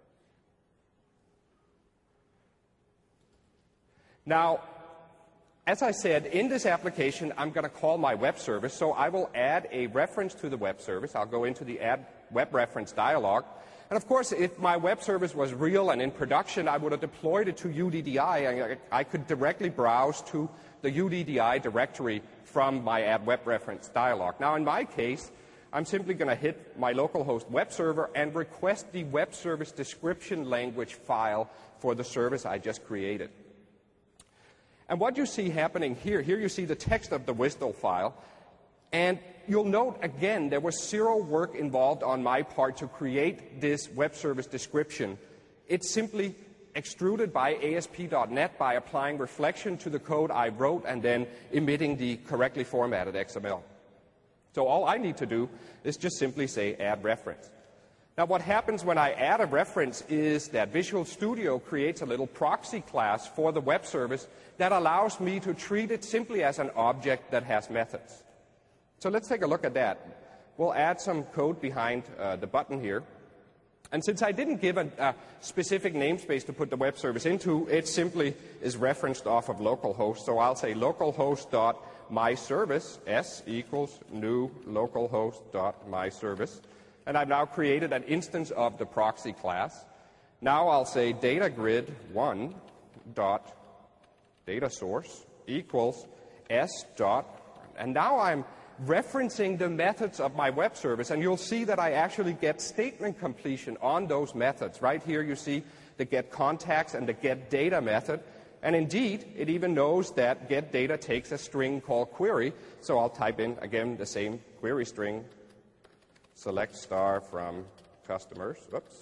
Now, as I said, in this application, I'm going to call my web service. So I will add a reference to the web service. I'll go into the Add Web Reference dialog. And of course, if my web service was real and in production, I would have deployed it to U D D I. And I could directly browse to the U D D I directory from my Add Web Reference dialog. Now, in my case, I'm simply going to hit my localhost web server and request the web service description language file for the service I just created. And what you see happening here, here you see the text of the W S D L file. And you'll note, again, there was zero work involved on my part to create this web service description. It's simply extruded by A S P dot net by applying reflection to the code I wrote and then emitting the correctly formatted X M L. So all I need to do is just simply say add reference. Now what happens when I add a reference is that Visual Studio creates a little proxy class for the web service that allows me to treat it simply as an object that has methods. So let's take a look at that. We'll add some code behind uh, the button here. And since I didn't give a, a specific namespace to put the web service into, it simply is referenced off of localhost. So I'll say localhost.myservice, S equals new localhost.myservice. And I've now created an instance of the proxy class. Now I'll say datagrid one dot data source equals s dot, and now I'm referencing the methods of my web service, and you'll see that I actually get statement completion on those methods. Right here you see the get contacts and the get data method, and indeed it even knows that get data takes a string called query, so I'll type in again the same query string, select star from customers. Oops.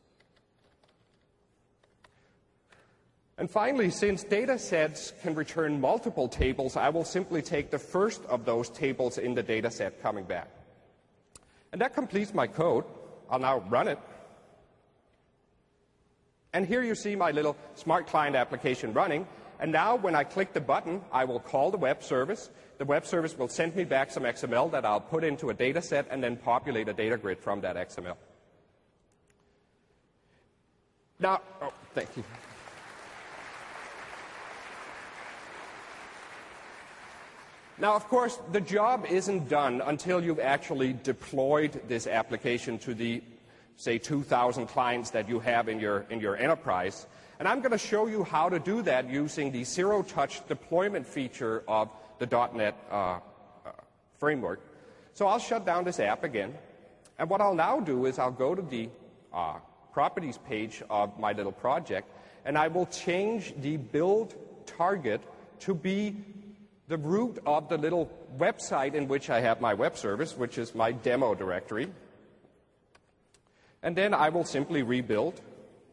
And finally, since data sets can return multiple tables, I will simply take the first of those tables in the data set coming back. And that completes my code. I'll now run it. And here you see my little smart client application running. And now when I click the button, I will call the web service. The web service will send me back some X M L that I'll put into a data set and then populate a data grid from that X M L. Now, oh, thank you. Now, of course, the job isn't done until you've actually deployed this application to the, say, two thousand clients that you have in your, in your enterprise. And I'm going to show you how to do that using the zero-touch deployment feature of the dot net uh, uh, framework. So I'll shut down this app again. And what I'll now do is I'll go to the uh, properties page of my little project, and I will change the build target to be the root of the little website in which I have my web service, which is my demo directory. And then I will simply rebuild.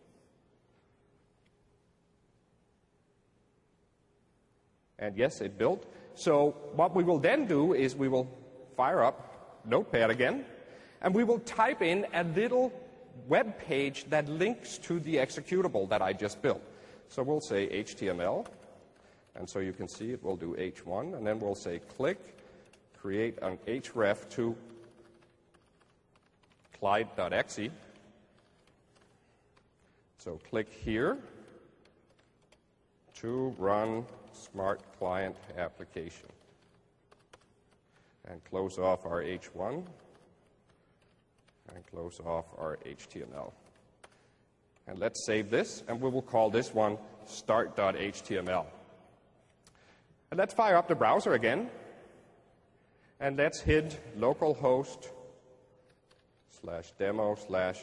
And yes, it built. So what we will then do is we will fire up Notepad again, and we will type in a little web page that links to the executable that I just built. So we'll say H T M L, and so you can see it will do H one, and then we'll say click, create an href to client.exe. So click here to run Smart Client application. And close off our H one, and close off our H T M L. And let's save this, and we will call this one start.html. And let's fire up the browser again, and let's hit localhost slash demo slash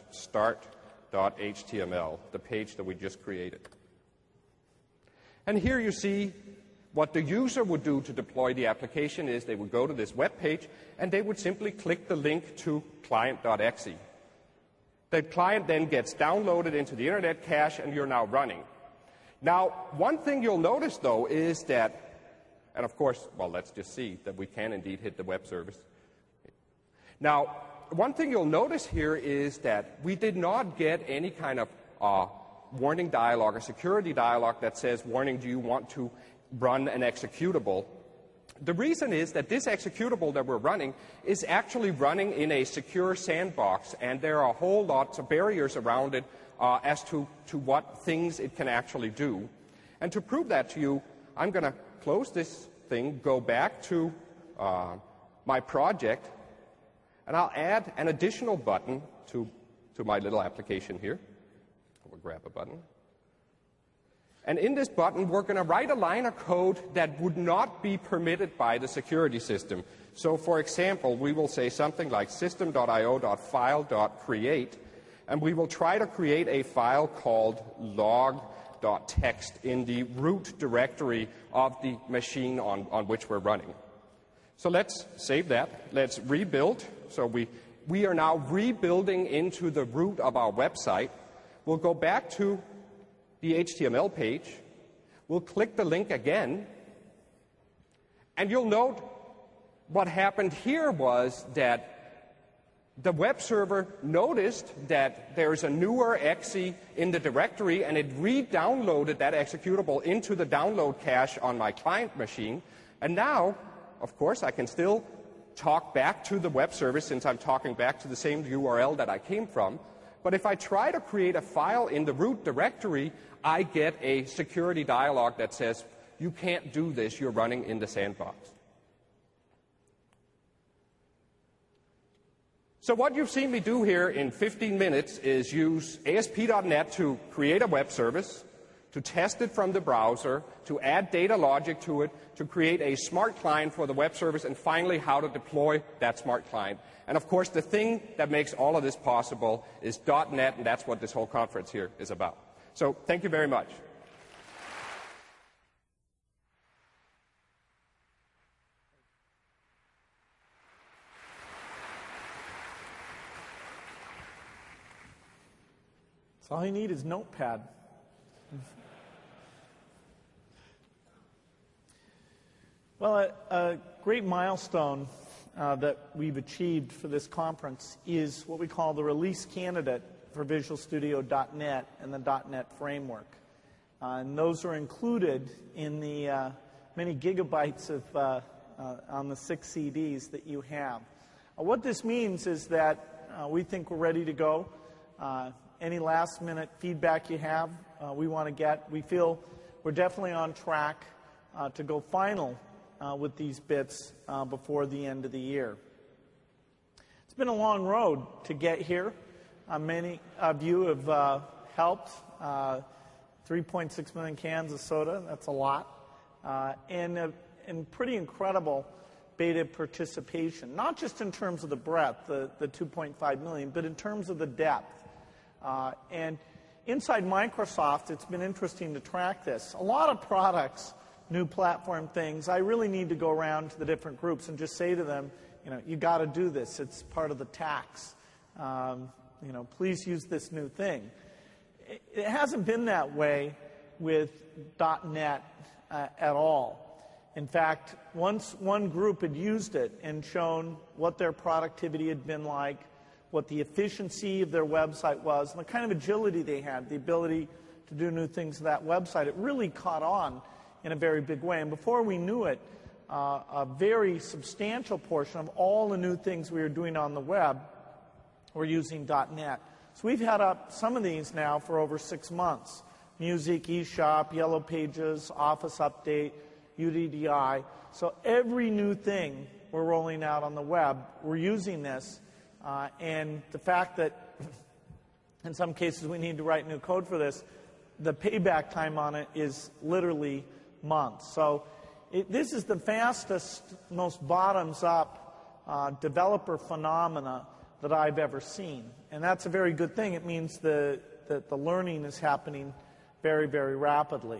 start.html, the page that we just created. And here you see what the user would do to deploy the application is they would go to this web page, and they would simply click the link to client.exe. The client then gets downloaded into the Internet cache, and you're now running. Now, one thing you'll notice, though, is that, and of course, well, let's just see that we can indeed hit the web service. Now, one thing you'll notice here is that we did not get any kind of uh, warning dialog or security dialog that says, warning, do you want to run an executable? The reason is that this executable that we're running is actually running in a secure sandbox, and there are a whole lot of barriers around it uh, as to, to what things it can actually do. And to prove that to you, I'm going to close this thing, go back to uh, my project, and I'll add an additional button to, to my little application here. We'll grab a button. And in this button, we're going to write a line of code that would not be permitted by the security system. So, for example, we will say something like system.io.file.create, and we will try to create a file called log.txt in the root directory of the machine on, on which we're running. So let's save that. Let's rebuild. So we, we are now rebuilding into the root of our website. We'll go back to the H T M L page. We'll click the link again, and you'll note what happened here was that the web server noticed that there's a newer exe in the directory, and it re-downloaded that executable into the download cache on my client machine. And now, of course, I can still talk back to the web service since I'm talking back to the same U R L that I came from. But if I try to create a file in the root directory, I get a security dialog that says, you can't do this, you're running in the sandbox. So what you've seen me do here in fifteen minutes is use A S P dot net to create a web service, to test it from the browser, to add data logic to it, to create a smart client for the web service, and finally how to deploy that smart client. And of course, the thing that makes all of this possible is .NET, and that's what this whole conference here is about. So thank you very much. So all you need is Notepad. Well, a, a great milestone uh, that we've achieved for this conference is what we call the release candidate for Visual Studio dot net and the .NET framework. Uh, and those are included in the uh, many gigabytes of uh, uh, on the six C Ds that you have. Uh, what this means is that uh, we think we're ready to go. Uh, any last minute feedback you have, uh, we want to get. We feel we're definitely on track uh, to go final uh, with these bits uh, before the end of the year. It's been a long road to get here. Uh, many of you have uh, helped. Uh, three point six million cans of soda, that's a lot. Uh, and, uh, and pretty incredible beta participation, not just in terms of the breadth, the, the two point five million, but in terms of the depth. Uh, and inside Microsoft, it's been interesting to track this. A lot of products new platform things, I really need to go around to the different groups and just say to them, you know, you got to do this. It's part of the tax. Um, you know, please use this new thing. It, it hasn't been that way with dot net uh, at all. In fact, once one group had used it and shown what their productivity had been like, what the efficiency of their website was, and the kind of agility they had, the ability to do new things to that website, it really caught on in a very big way. And before we knew it, uh, a very substantial portion of all the new things we were doing on the web were using dot net. So we've had up some of these now for over six months. Music, eShop, Yellow Pages, Office Update, U D D I. So every new thing we're rolling out on the web, we're using this. Uh, and the fact that in some cases we need to write new code for this, the payback time on it is literally months. So it, this is the fastest, most bottoms-up uh, developer phenomena that I've ever seen. And that's a very good thing. It means the, that the learning is happening very, very rapidly.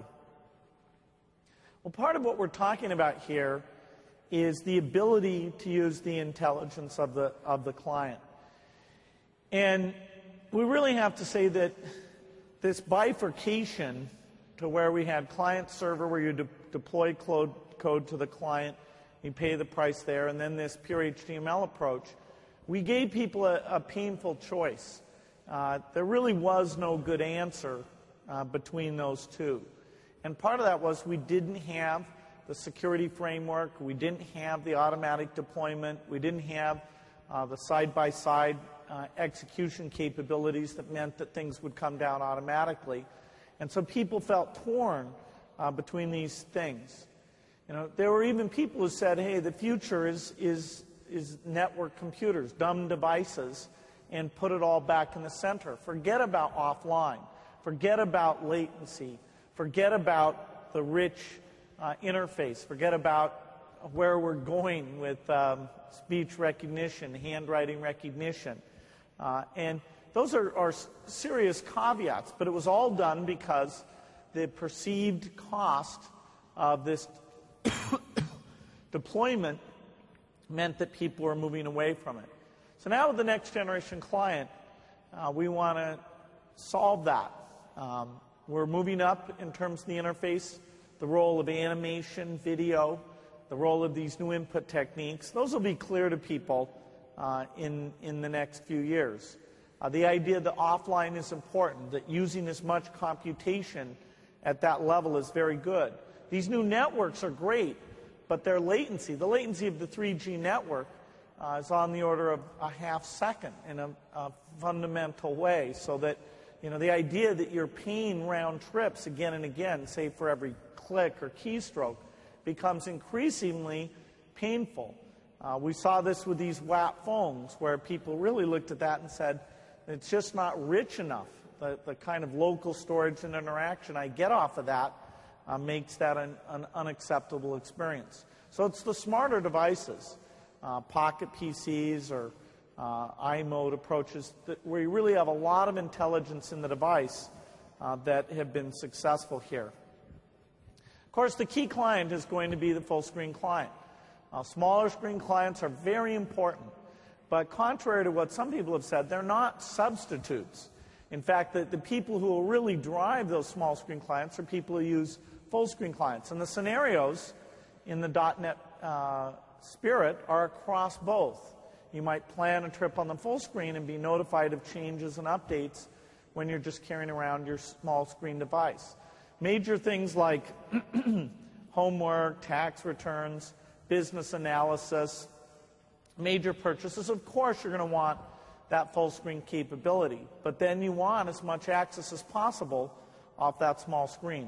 Well, part of what we're talking about here is the ability to use the intelligence of the, of the client. And we really have to say that this bifurcation to where we had client-server, where you de deploy code, code to the client, you pay the price there, and then this pure H T M L approach, we gave people a, a painful choice. Uh, there really was no good answer uh, between those two. And part of that was we didn't have the security framework, we didn't have the automatic deployment, we didn't have uh, the side-by-side uh, execution capabilities that meant that things would come down automatically. And so people felt torn uh, between these things. You know, there were even people who said, hey, the future is, is, is network computers, dumb devices, and put it all back in the center. Forget about offline. Forget about latency. Forget about the rich uh, interface. Forget about where we're going with um, speech recognition, handwriting recognition. Uh, and those are, are serious caveats, but it was all done because the perceived cost of this deployment meant that people were moving away from it. So now with the next generation client, uh, we want to solve that. Um, we're moving up in terms of the interface, the role of animation, video, the role of these new input techniques. Those will be clear to people uh, in, in the next few years. Uh, the idea that offline is important, that using as much computation at that level is very good. These new networks are great, but their latency, the latency of the three G network, uh, is on the order of a half second in a, a fundamental way, so that, you know, the idea that you're paying round trips again and again, say for every click or keystroke, becomes increasingly painful. Uh, we saw this with these W A P phones, where people really looked at that and said, it's just not rich enough. The, the kind of local storage and interaction I get off of that uh, makes that an, an unacceptable experience. So it's the smarter devices, uh, pocket P Cs or uh, iMode approaches, that, where you really have a lot of intelligence in the device uh, that have been successful here. Of course, the key client is going to be the full-screen client. Uh, smaller screen clients are very important, but contrary to what some people have said, they're not substitutes. In fact, the, the people who will really drive those small screen clients are people who use full screen clients. And the scenarios in the dot net uh, spirit are across both. You might plan a trip on the full screen and be notified of changes and updates when you're just carrying around your small screen device. Major things like homework, tax returns, business analysis, major purchases, of course you're going to want that full screen capability, but then you want as much access as possible off that small screen.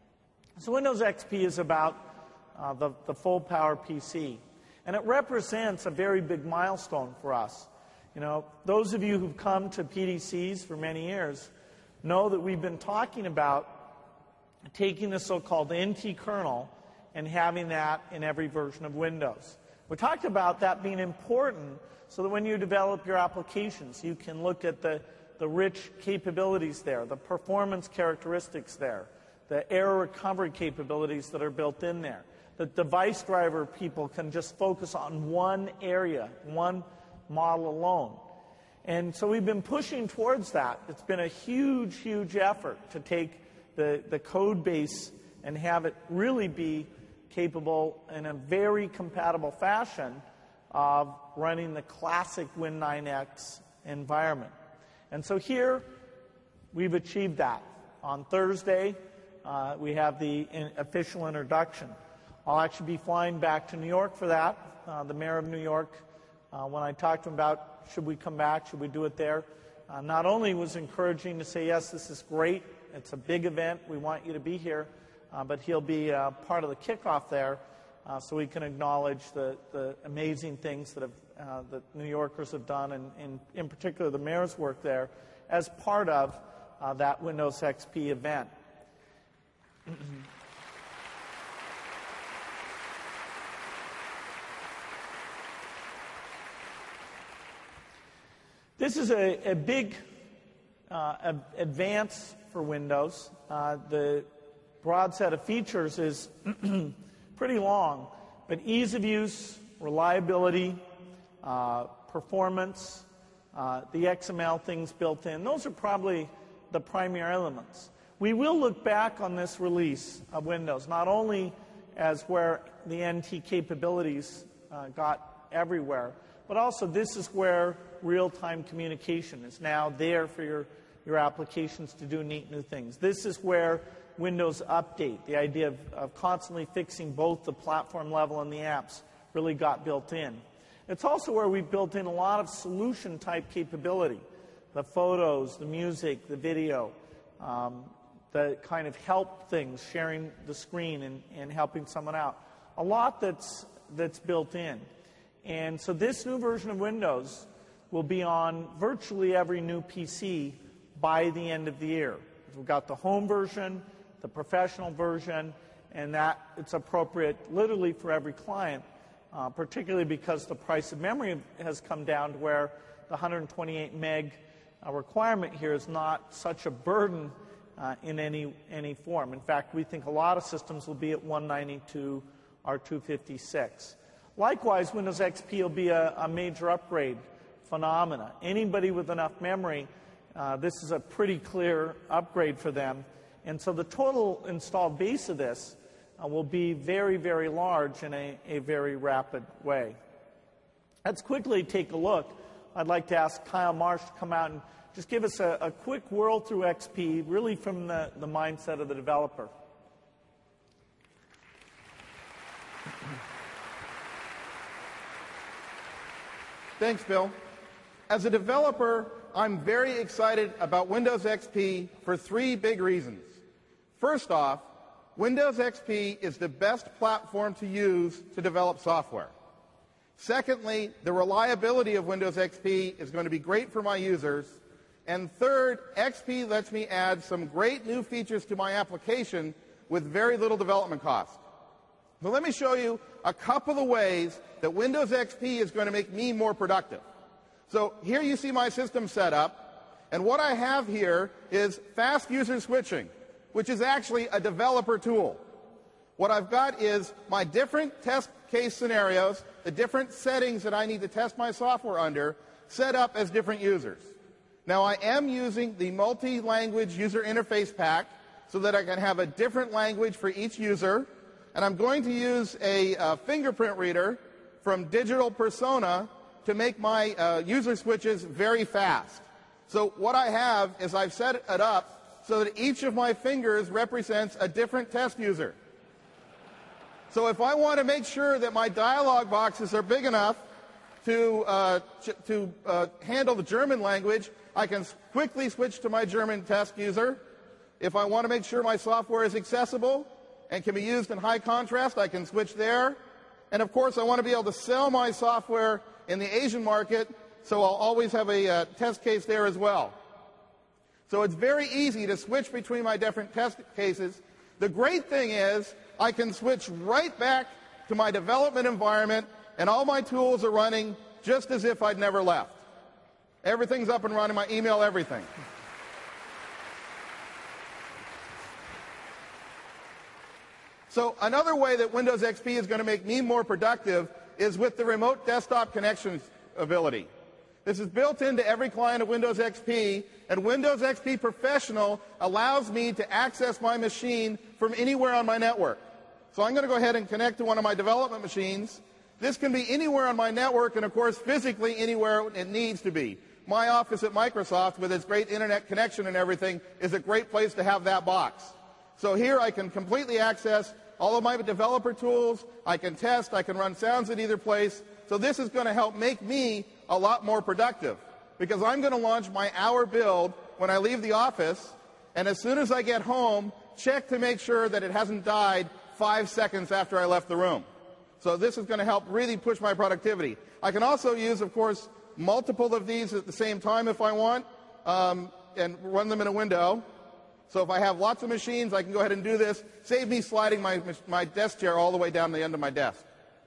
So Windows X P is about uh, the, the full power P C, and it represents a very big milestone for us. You know, those of you who've come to P D Cs for many years know that we've been talking about taking the so-called N T kernel and having that in every version of Windows. We talked about that being important so that when you develop your applications, you can look at the, the rich capabilities there, the performance characteristics there, the error recovery capabilities that are built in there. The device driver people can just focus on one area, one model alone. And so we've been pushing towards that. It's been a huge, huge effort to take the, the code base and have it really be capable in a very compatible fashion of running the classic Win nine X environment. And so here, we've achieved that. On Thursday, uh, we have the in official introduction. I'll actually be flying back to New York for that. Uh, the mayor of New York, uh, when I talked to him about should we come back, should we do it there, uh, not only was encouraging to say, yes, this is great, it's a big event, we want you to be here, uh, but he'll be uh, part of the kickoff there uh, so we can acknowledge the, the amazing things that, have, uh, that New Yorkers have done, and, and in particular the mayor's work there, as part of uh, that Windows X P event. This is a, a big uh, advance for Windows. Uh, the broad set of features is pretty long, but ease of use, reliability, uh, performance, uh, the X M L things built in, those are probably the primary elements. We will look back on this release of Windows, not only as where the N T capabilities uh, got everywhere, but also this is where real-time communication is now there for your, your applications to do neat new things. This is where Windows Update, the idea of, of constantly fixing both the platform level and the apps, really got built in. It's also where we built in a lot of solution-type capability. The photos, the music, the video, um, the kind of help things, sharing the screen and, and helping someone out. A lot that's, that's built in. And so this new version of Windows will be on virtually every new P C by the end of the year. We've got the home version, the professional version, and that it's appropriate literally for every client, uh, particularly because the price of memory has come down to where the one hundred twenty-eight meg uh, requirement here is not such a burden uh, in any, any form. In fact, we think a lot of systems will be at one ninety-two or two fifty-six. Likewise, Windows X P will be a, a major upgrade phenomena. Anybody with enough memory, uh, this is a pretty clear upgrade for them. And so the total installed base of this uh, will be very, very large in a, a very rapid way. Let's quickly take a look. I'd like to ask Kyle Marsh to come out and just give us a, a quick whirl through X P, really from the, the mindset of the developer. Thanks, Bill. As a developer, I'm very excited about Windows X P for three big reasons. First off, Windows X P is the best platform to use to develop software. Secondly, the reliability of Windows X P is going to be great for my users. And third, X P lets me add some great new features to my application with very little development cost. So let me show you a couple of ways that Windows X P is going to make me more productive. So here you see my system set up, and what I have here is fast user switching, which is actually a developer tool. What I've got is my different test case scenarios, the different settings that I need to test my software under, set up as different users. Now I am using the multi-language user interface pack so that I can have a different language for each user, and I'm going to use a uh, fingerprint reader from Digital Persona to make my uh, user switches very fast. So what I have is I've set it up so that each of my fingers represents a different test user. So if I want to make sure that my dialog boxes are big enough to, uh, to uh, handle the German language, I can quickly switch to my German test user. If I want to make sure my software is accessible and can be used in high contrast, I can switch there. And of course, I want to be able to sell my software in the Asian market, so I'll always have a uh, test case there as well. So it's very easy to switch between my different test cases. The great thing is I can switch right back to my development environment, and all my tools are running just as if I'd never left. Everything's up and running, my email, everything. So another way that Windows X P is going to make me more productive is with the remote desktop connection ability. This is built into every client of Windows X P, and Windows X P Professional allows me to access my machine from anywhere on my network. So I'm going to go ahead and connect to one of my development machines. This can be anywhere on my network and, of course, physically anywhere it needs to be. My office at Microsoft, with its great internet connection and everything, is a great place to have that box. So here I can completely access all of my developer tools. I can test. I can run sounds at either place. So this is going to help make me a lot more productive, because I'm going to launch my hour build when I leave the office, and as soon as I get home, check to make sure that it hasn't died five seconds after I left the room. So this is going to help really push my productivity. I can also use, of course, multiple of these at the same time if I want, um, and run them in a window. So if I have lots of machines, I can go ahead and do this. Save me sliding my, my desk chair all the way down the end of my desk.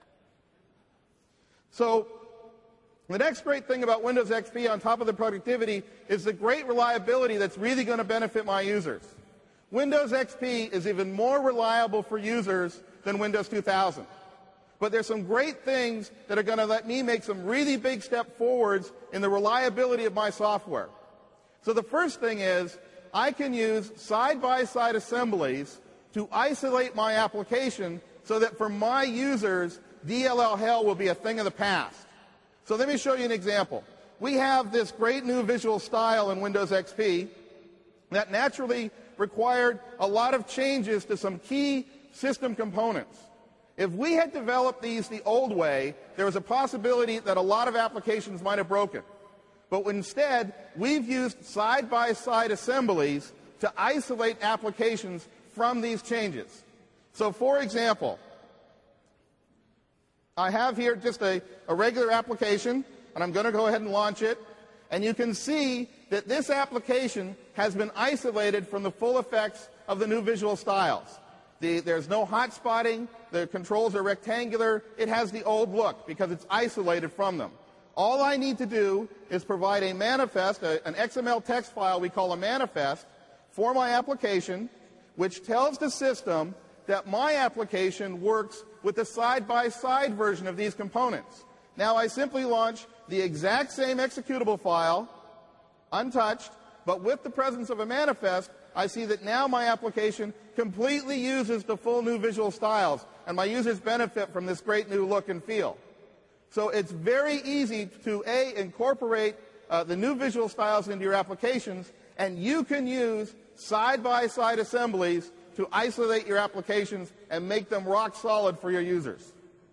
So the next great thing about Windows X P on top of the productivity is the great reliability that's really going to benefit my users. Windows X P is even more reliable for users than Windows two thousand. But there's some great things that are going to let me make some really big step forwards in the reliability of my software. So the first thing is I can use side-by-side assemblies to isolate my application so that for my users, D L L hell will be a thing of the past. So let me show you an example. We have this great new visual style in Windows X P that naturally required a lot of changes to some key system components. If we had developed these the old way, there was a possibility that a lot of applications might have broken. But instead, we've used side-by-side assemblies to isolate applications from these changes. So for example, I have here just a, a regular application, and I'm going to go ahead and launch it. And you can see that this application has been isolated from the full effects of the new visual styles. The, there's no hot spotting. The controls are rectangular. It has the old look because it's isolated from them. All I need to do is provide a manifest, a, an X M L text file we call a manifest, for my application, which tells the system that my application works with the side-by-side version of these components. Now I simply launch the exact same executable file, untouched, but with the presence of a manifest, I see that now my application completely uses the full new visual styles, and my users benefit from this great new look and feel. So it's very easy to, A, incorporate uh, the new visual styles into your applications, and you can use side-by-side assemblies to isolate your applications and make them rock solid for your users.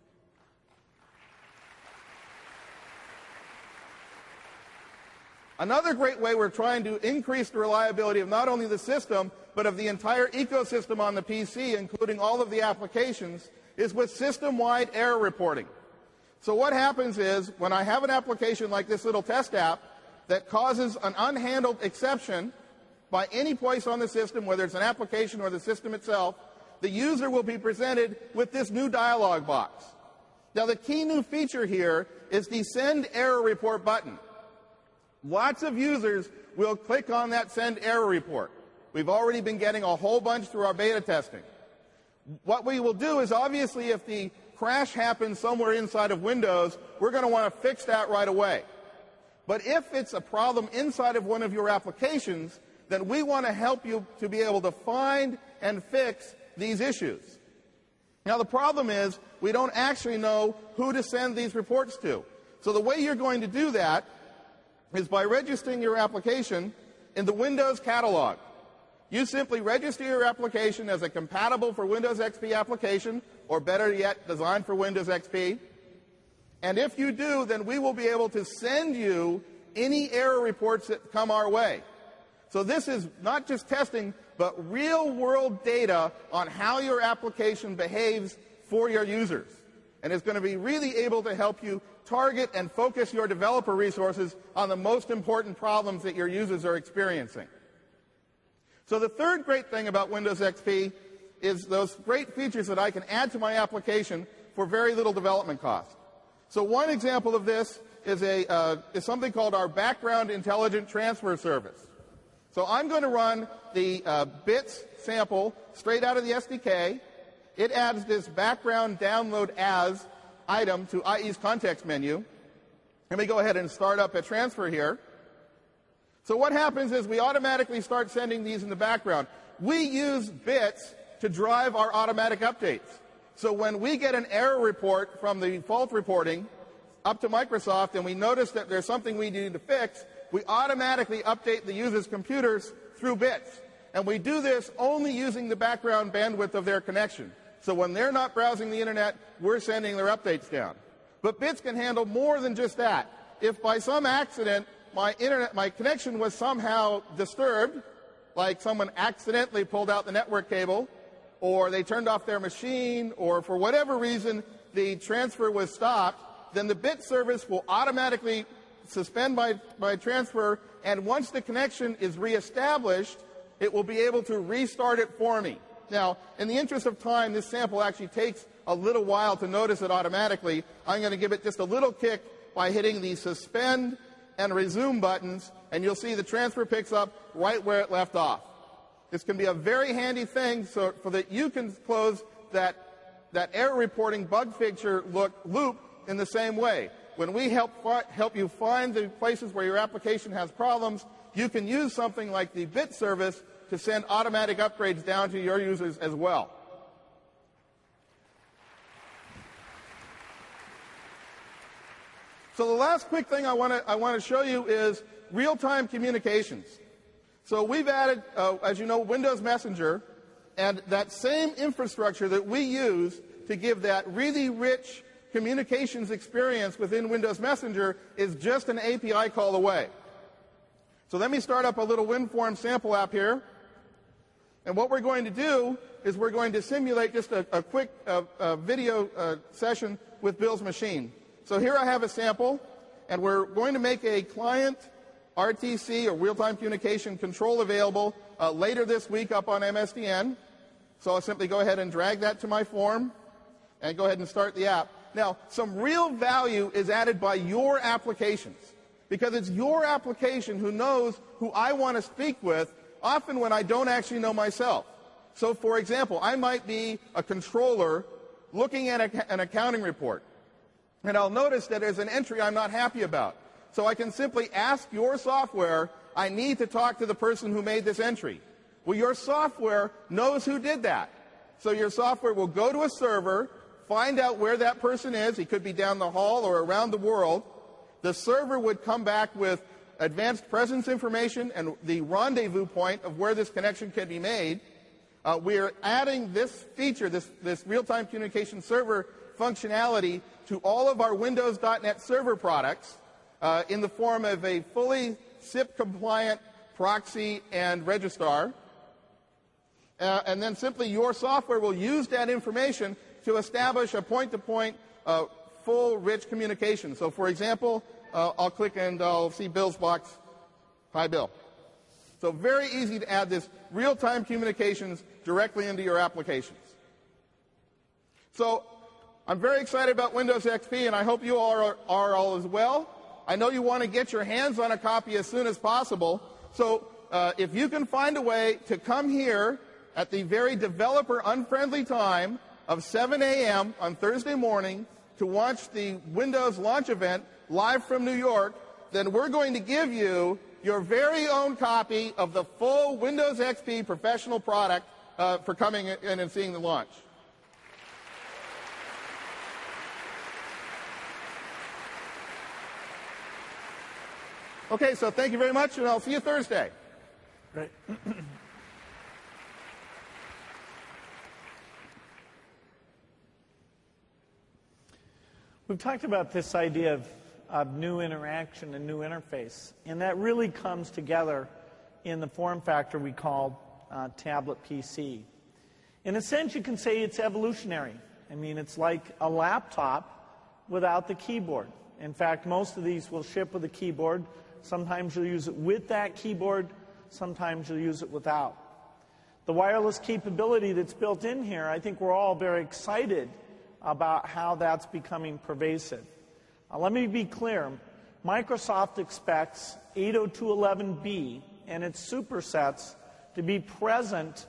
Another great way we're trying to increase the reliability of not only the system, but of the entire ecosystem on the P C, including all of the applications, is with system-wide error reporting. So what happens is, when I have an application like this little test app that causes an unhandled exception by any place on the system, whether it's an application or the system itself, the user will be presented with this new dialog box. Now, the key new feature here is the Send Error Report button. Lots of users will click on that Send Error Report. We've already been getting a whole bunch through our beta testing. What we will do is, obviously, if the crash happens somewhere inside of Windows, we're going to want to fix that right away. But if it's a problem inside of one of your applications, then we want to help you to be able to find and fix these issues. Now, the problem is we don't actually know who to send these reports to. So the way you're going to do that is by registering your application in the Windows catalog. You simply register your application as a compatible for Windows X P application, or better yet, designed for Windows X P. And if you do, then we will be able to send you any error reports that come our way. So this is not just testing, but real-world data on how your application behaves for your users. And it's going to be really able to help you target and focus your developer resources on the most important problems that your users are experiencing. So the third great thing about Windows X P is those great features that I can add to my application for very little development cost. So one example of this is, a, uh, is something called our Background Intelligent Transfer Service. So I'm going to run the uh, bits sample straight out of the S D K, it adds this background download as item to I E's context menu. Let me go ahead and start up a transfer here. So what happens is we automatically start sending these in the background. We use bits to drive our automatic updates. So when we get an error report from the fault reporting up to Microsoft and we notice that there's something we need to fix, we automatically update the user's computers through bits. And we do this only using the background bandwidth of their connection. So when they're not browsing the internet, we're sending their updates down. But bits can handle more than just that. If by some accident my internet, my connection was somehow disturbed, like someone accidentally pulled out the network cable, or they turned off their machine, or for whatever reason the transfer was stopped, then the bit service will automatically suspend my, my transfer, and once the connection is reestablished, it will be able to restart it for me. Now, in the interest of time, this sample actually takes a little while to notice it automatically. I'm going to give it just a little kick by hitting the suspend and resume buttons, and you'll see the transfer picks up right where it left off. This can be a very handy thing so for that you can close that, that error reporting bug fixture look, loop in the same way. When we help, help you find the places where your application has problems, you can use something like the bit service to send automatic upgrades down to your users as well. So the last quick thing I want to I want to show you is real-time communications. So we've added, uh, as you know, Windows Messenger, and that same infrastructure that we use to give that really rich communications experience within Windows Messenger is just an A P I call away. So let me start up a little WinForm sample app here. And what we're going to do is we're going to simulate just a, a quick uh, uh, video uh, session with Bill's machine. So here I have a sample, and we're going to make a client R T C, or real-time communication control, available uh, later this week up on M S D N. So I'll simply go ahead and drag that to my form and go ahead and start the app. Now, some real value is added by your applications, because it's your application who knows who I want to speak with, often when I don't actually know myself. So, for example, I might be a controller looking at a, an accounting report, and I'll notice that there's an entry I'm not happy about. So I can simply ask your software, I need to talk to the person who made this entry. Well, your software knows who did that. So your software will go to a server, find out where that person is. He could be down the hall or around the world. The server would come back with advanced presence information and the rendezvous point of where this connection can be made. Uh, we're adding this feature, this, this real-time communication server functionality, to all of our Windows dot net server products uh, in the form of a fully S I P-compliant proxy and registrar. Uh, and then simply your software will use that information to establish a point-to-point uh, full rich communication. So, for example, uh, I'll click and I'll see Bill's box. Hi, Bill. So very easy to add this real-time communications directly into your applications. So I'm very excited about Windows X P, and I hope you all are, are all as well. I know you want to get your hands on a copy as soon as possible. So uh, if you can find a way to come here at the very developer-unfriendly time of seven A M on Thursday morning to watch the Windows launch event live from New York, then we're going to give you your very own copy of the full Windows X P professional product uh, for coming in and seeing the launch. Okay, so thank you very much, and I'll see you Thursday. Right. We've talked about this idea of, of new interaction and new interface, and that really comes together in the form factor we call uh, tablet P C. In a sense, you can say it's evolutionary. I mean, it's like a laptop without the keyboard. In fact, most of these will ship with a keyboard. Sometimes you'll use it with that keyboard. Sometimes you'll use it without. The wireless capability that's built in here, I think we're all very excited about how that's becoming pervasive. Uh, let me be clear. Microsoft expects eight oh two dot eleven B and its supersets to be present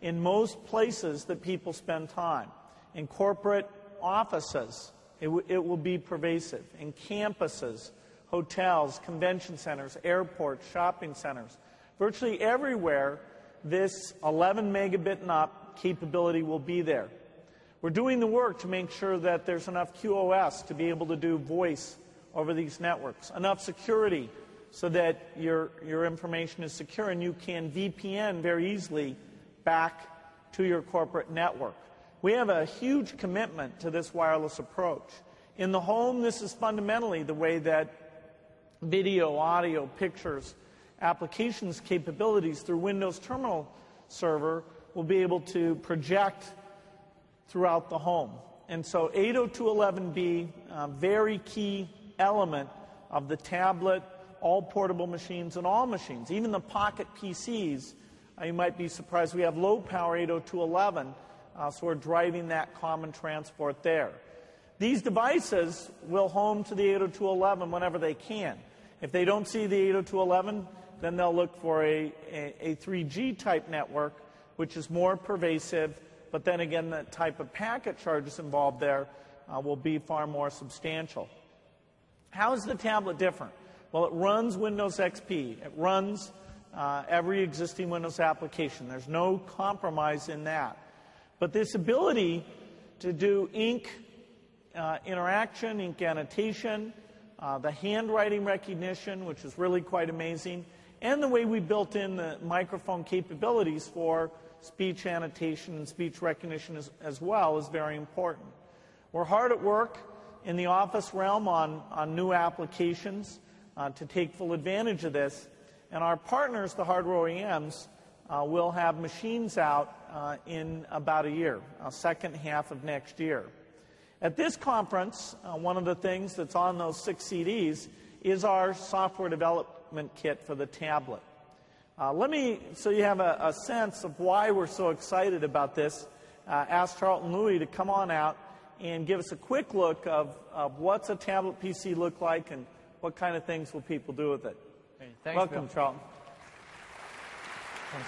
in most places that people spend time. In corporate offices, it, w it will be pervasive. In campuses, hotels, convention centers, airports, shopping centers. Virtually everywhere, this eleven megabit and up capability will be there. We're doing the work to make sure that there's enough Q o S to be able to do voice over these networks, enough security so that your, your information is secure and you can V P N very easily back to your corporate network. We have a huge commitment to this wireless approach. In the home, this is fundamentally the way that video, audio, pictures, applications capabilities through Windows Terminal Server will be able to project throughout the home. And so eight oh two dot eleven b, a very key element of the tablet, all portable machines, and all machines. Even the pocket P Cs, uh, you might be surprised, we have low power eight oh two dot eleven, uh, so we're driving that common transport there. These devices will home to the eight oh two dot eleven whenever they can. If they don't see the eight oh two dot eleven, then they'll look for a, a, a three G type network, which is more pervasive, but then again, the type of packet charges involved there uh, will be far more substantial. How is the tablet different? Well, it runs Windows X P. It runs uh, every existing Windows application. There's no compromise in that. But this ability to do ink uh, interaction, ink annotation, uh, the handwriting recognition, which is really quite amazing, and the way we built in the microphone capabilities for speech annotation and speech recognition as, as well is very important. We're hard at work in the Office realm on, on new applications uh, to take full advantage of this. And our partners, the hardware O E Ms, uh, will have machines out uh, in about a year, uh, second half of next year. At this conference, uh, one of the things that's on those six C Ds is our software development kit for the tablet. Uh, let me, so you have a, a sense of why we're so excited about this, uh, ask Charlton Louie to come on out and give us a quick look of, of what's a tablet P C look like and what kind of things will people do with it. Hey, thanks, Welcome, Bill. Charlton. Thanks.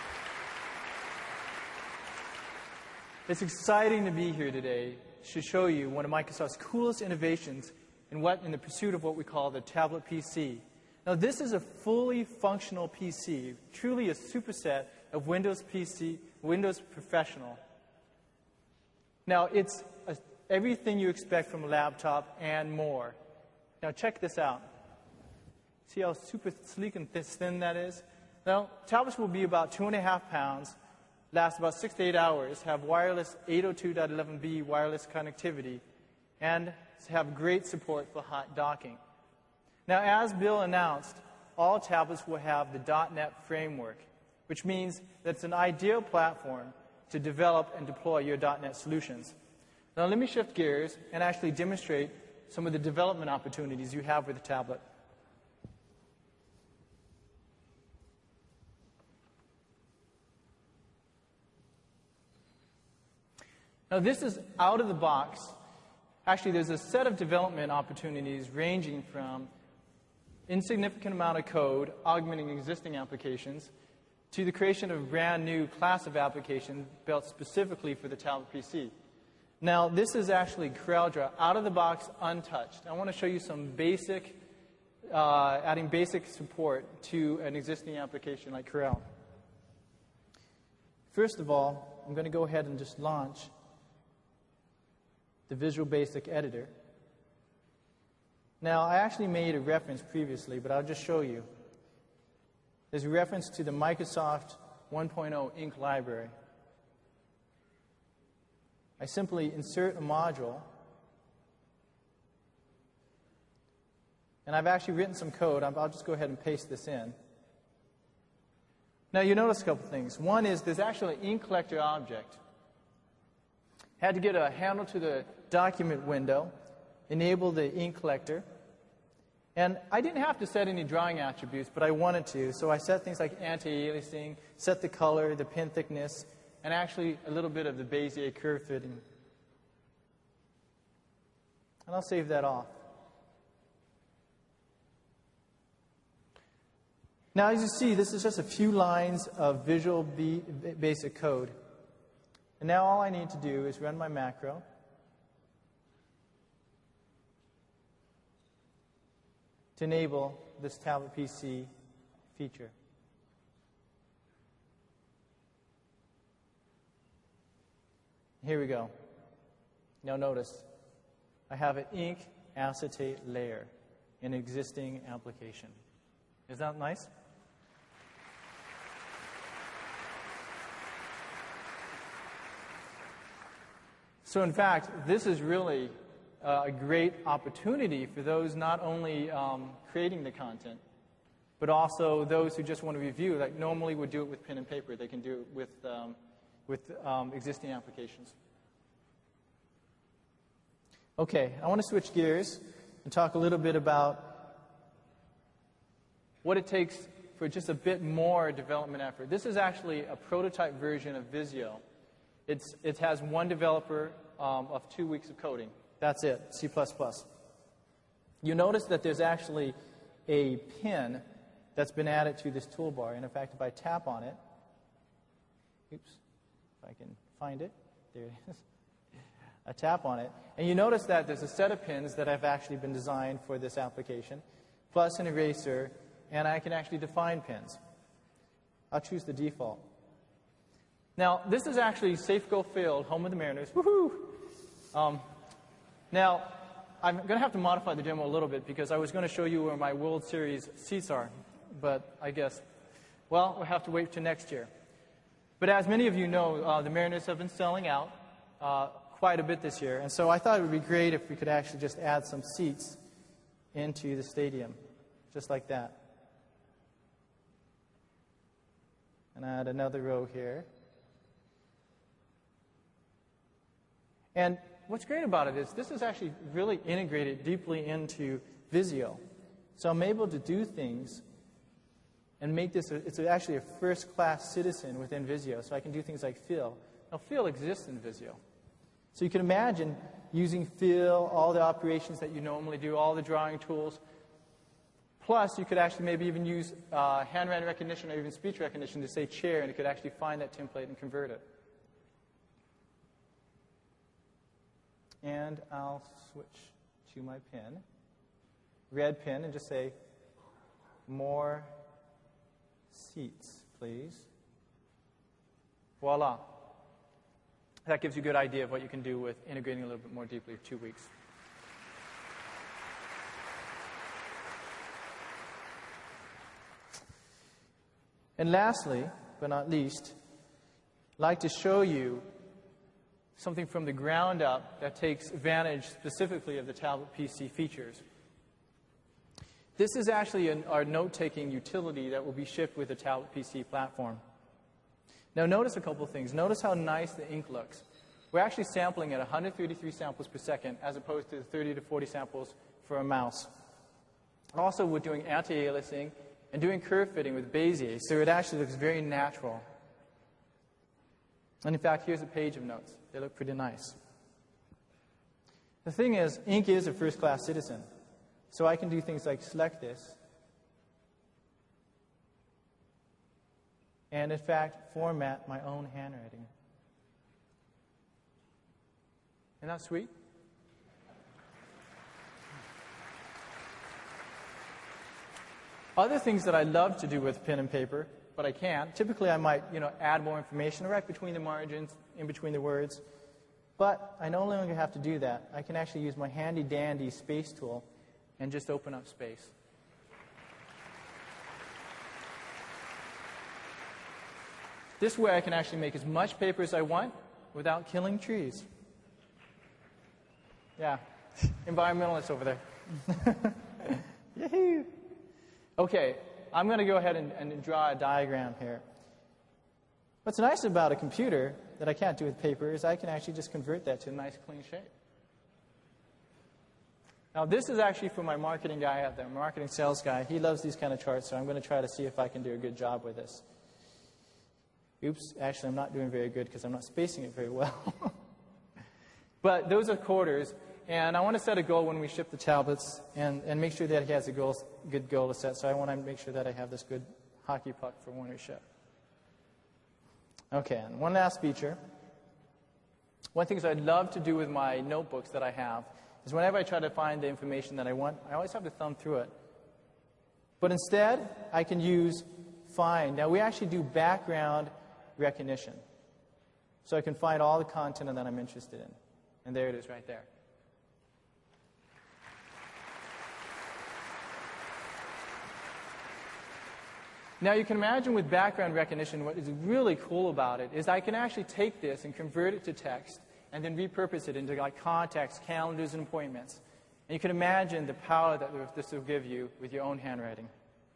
It's exciting to be here today to show you one of Microsoft's coolest innovations in, what, in the pursuit of what we call the tablet P C. Now, this is a fully functional P C, truly a superset of Windows P C, Windows Professional. Now, it's a, everything you expect from a laptop and more. Now, check this out. See how super sleek and thin that is? Now, tablets will be about two and a half pounds, last about six to eight hours, have wireless eight oh two dot eleven b wireless connectivity, and have great support for hot docking. Now, as Bill announced, all tablets will have the dot net framework, which means that it's an ideal platform to develop and deploy your dot net solutions. Now, let me shift gears and actually demonstrate some of the development opportunities you have with the tablet. Now, this is out of the box. Actually, there's a set of development opportunities ranging from insignificant amount of code, augmenting existing applications, to the creation of a brand new class of applications built specifically for the tablet P C. Now, this is actually CorelDRAW, out of the box, untouched. I want to show you some basic, uh, adding basic support to an existing application like Corel. First of all, I'm going to go ahead and just launch the Visual Basic Editor. Now, I actually made a reference previously, but I'll just show you. There's a reference to the Microsoft one point oh Ink library. I simply insert a module, and I've actually written some code. I'll just go ahead and paste this in. Now, you notice a couple things. One is there's actually an ink collector object. Had to get a handle to the document window, enable the ink collector. And I didn't have to set any drawing attributes, but I wanted to. So I set things like anti-aliasing, set the color, the pen thickness, and actually a little bit of the Bezier curve fitting. And I'll save that off. Now, as you see, this is just a few lines of Visual B Basic code. And now all I need to do is run my macro. To enable this tablet P C feature. Here we go. Now notice, I have an ink acetate layer in an existing application. Is that nice? So in fact, this is really uh, a great opportunity for those not only um, creating the content, but also those who just want to review, like normally would do it with pen and paper. They can do it with, um, with um, existing applications. Okay, I want to switch gears and talk a little bit about what it takes for just a bit more development effort. This is actually a prototype version of Visio. It's, it has one developer um, of two weeks of coding. That's it, C plus plus. You notice that there's actually a pin that's been added to this toolbar. And in fact, if I tap on it, oops, if I can find it, there it is. I tap on it, and you notice that there's a set of pins that have actually been designed for this application, plus an eraser, and I can actually define pins. I'll choose the default. Now, this is actually Safe Go Field, home of the Mariners. Woohoo! Um, now, I'm going to have to modify the demo a little bit because I was going to show you where my World Series seats are, but I guess, well, we'll have to wait till next year. But as many of you know, uh, the Mariners have been selling out uh, quite a bit this year, and so I thought it would be great if we could actually just add some seats into the stadium, just like that. And add another row here. And what's great about it is this is actually really integrated deeply into Visio. So I'm able to do things and make this, a, it's actually a first-class citizen within Visio. So I can do things like fill. Now, fill exists in Visio. So you can imagine using fill, all the operations that you normally do, all the drawing tools. Plus, you could actually maybe even use uh, hand-writing recognition or even speech recognition to say chair, and it could actually find that template and convert it. And I'll switch to my pen, red pen, and just say, more seats, please. Voila. That gives you a good idea of what you can do with integrating a little bit more deeply for two weeks. And lastly, but not least, I'd like to show you something from the ground up that takes advantage specifically of the tablet P C features. This is actually an, our note-taking utility that will be shipped with the tablet P C platform. Now notice a couple of things. Notice how nice the ink looks. We're actually sampling at one hundred thirty-three samples per second as opposed to the thirty to forty samples for a mouse. Also, we're doing anti-aliasing and doing curve fitting with Bezier, so it actually looks very natural. And in fact, here's a page of notes. They look pretty nice. The thing is, ink is a first-class citizen. So I can do things like select this, and in fact, format my own handwriting. Isn't that sweet? Other things that I love to do with pen and paper, but I can't. Typically, I might, you know, add more information right between the margins, in between the words. But I no longer have to do that. I can actually use my handy-dandy space tool and just open up space. This way, I can actually make as much paper as I want without killing trees. Yeah, environmentalists over there. Yahoo! Okay, I'm going to go ahead and, and draw a diagram here. What's nice about a computer that I can't do with paper is I can actually just convert that to a nice clean shape. Now this is actually for my marketing guy out there, marketing sales guy. He loves these kind of charts, so I'm going to try to see if I can do a good job with this. Oops, actually I'm not doing very good because I'm not spacing it very well. But those are quarters, and I want to set a goal when we ship the tablets and, and make sure that he has a goal, good goal to set. So I want to make sure that I have this good hockey puck for Warner Ship. Okay, and one last feature. One of the things I'd love to do with my notebooks that I have is whenever I try to find the information that I want, I always have to thumb through it. But instead, I can use Find. Now, we actually do background recognition. So I can find all the content that I'm interested in. And there it is right there. Now, you can imagine with background recognition, what is really cool about it is I can actually take this and convert it to text and then repurpose it into like contacts, calendars, and appointments. And you can imagine the power that this will give you with your own handwriting.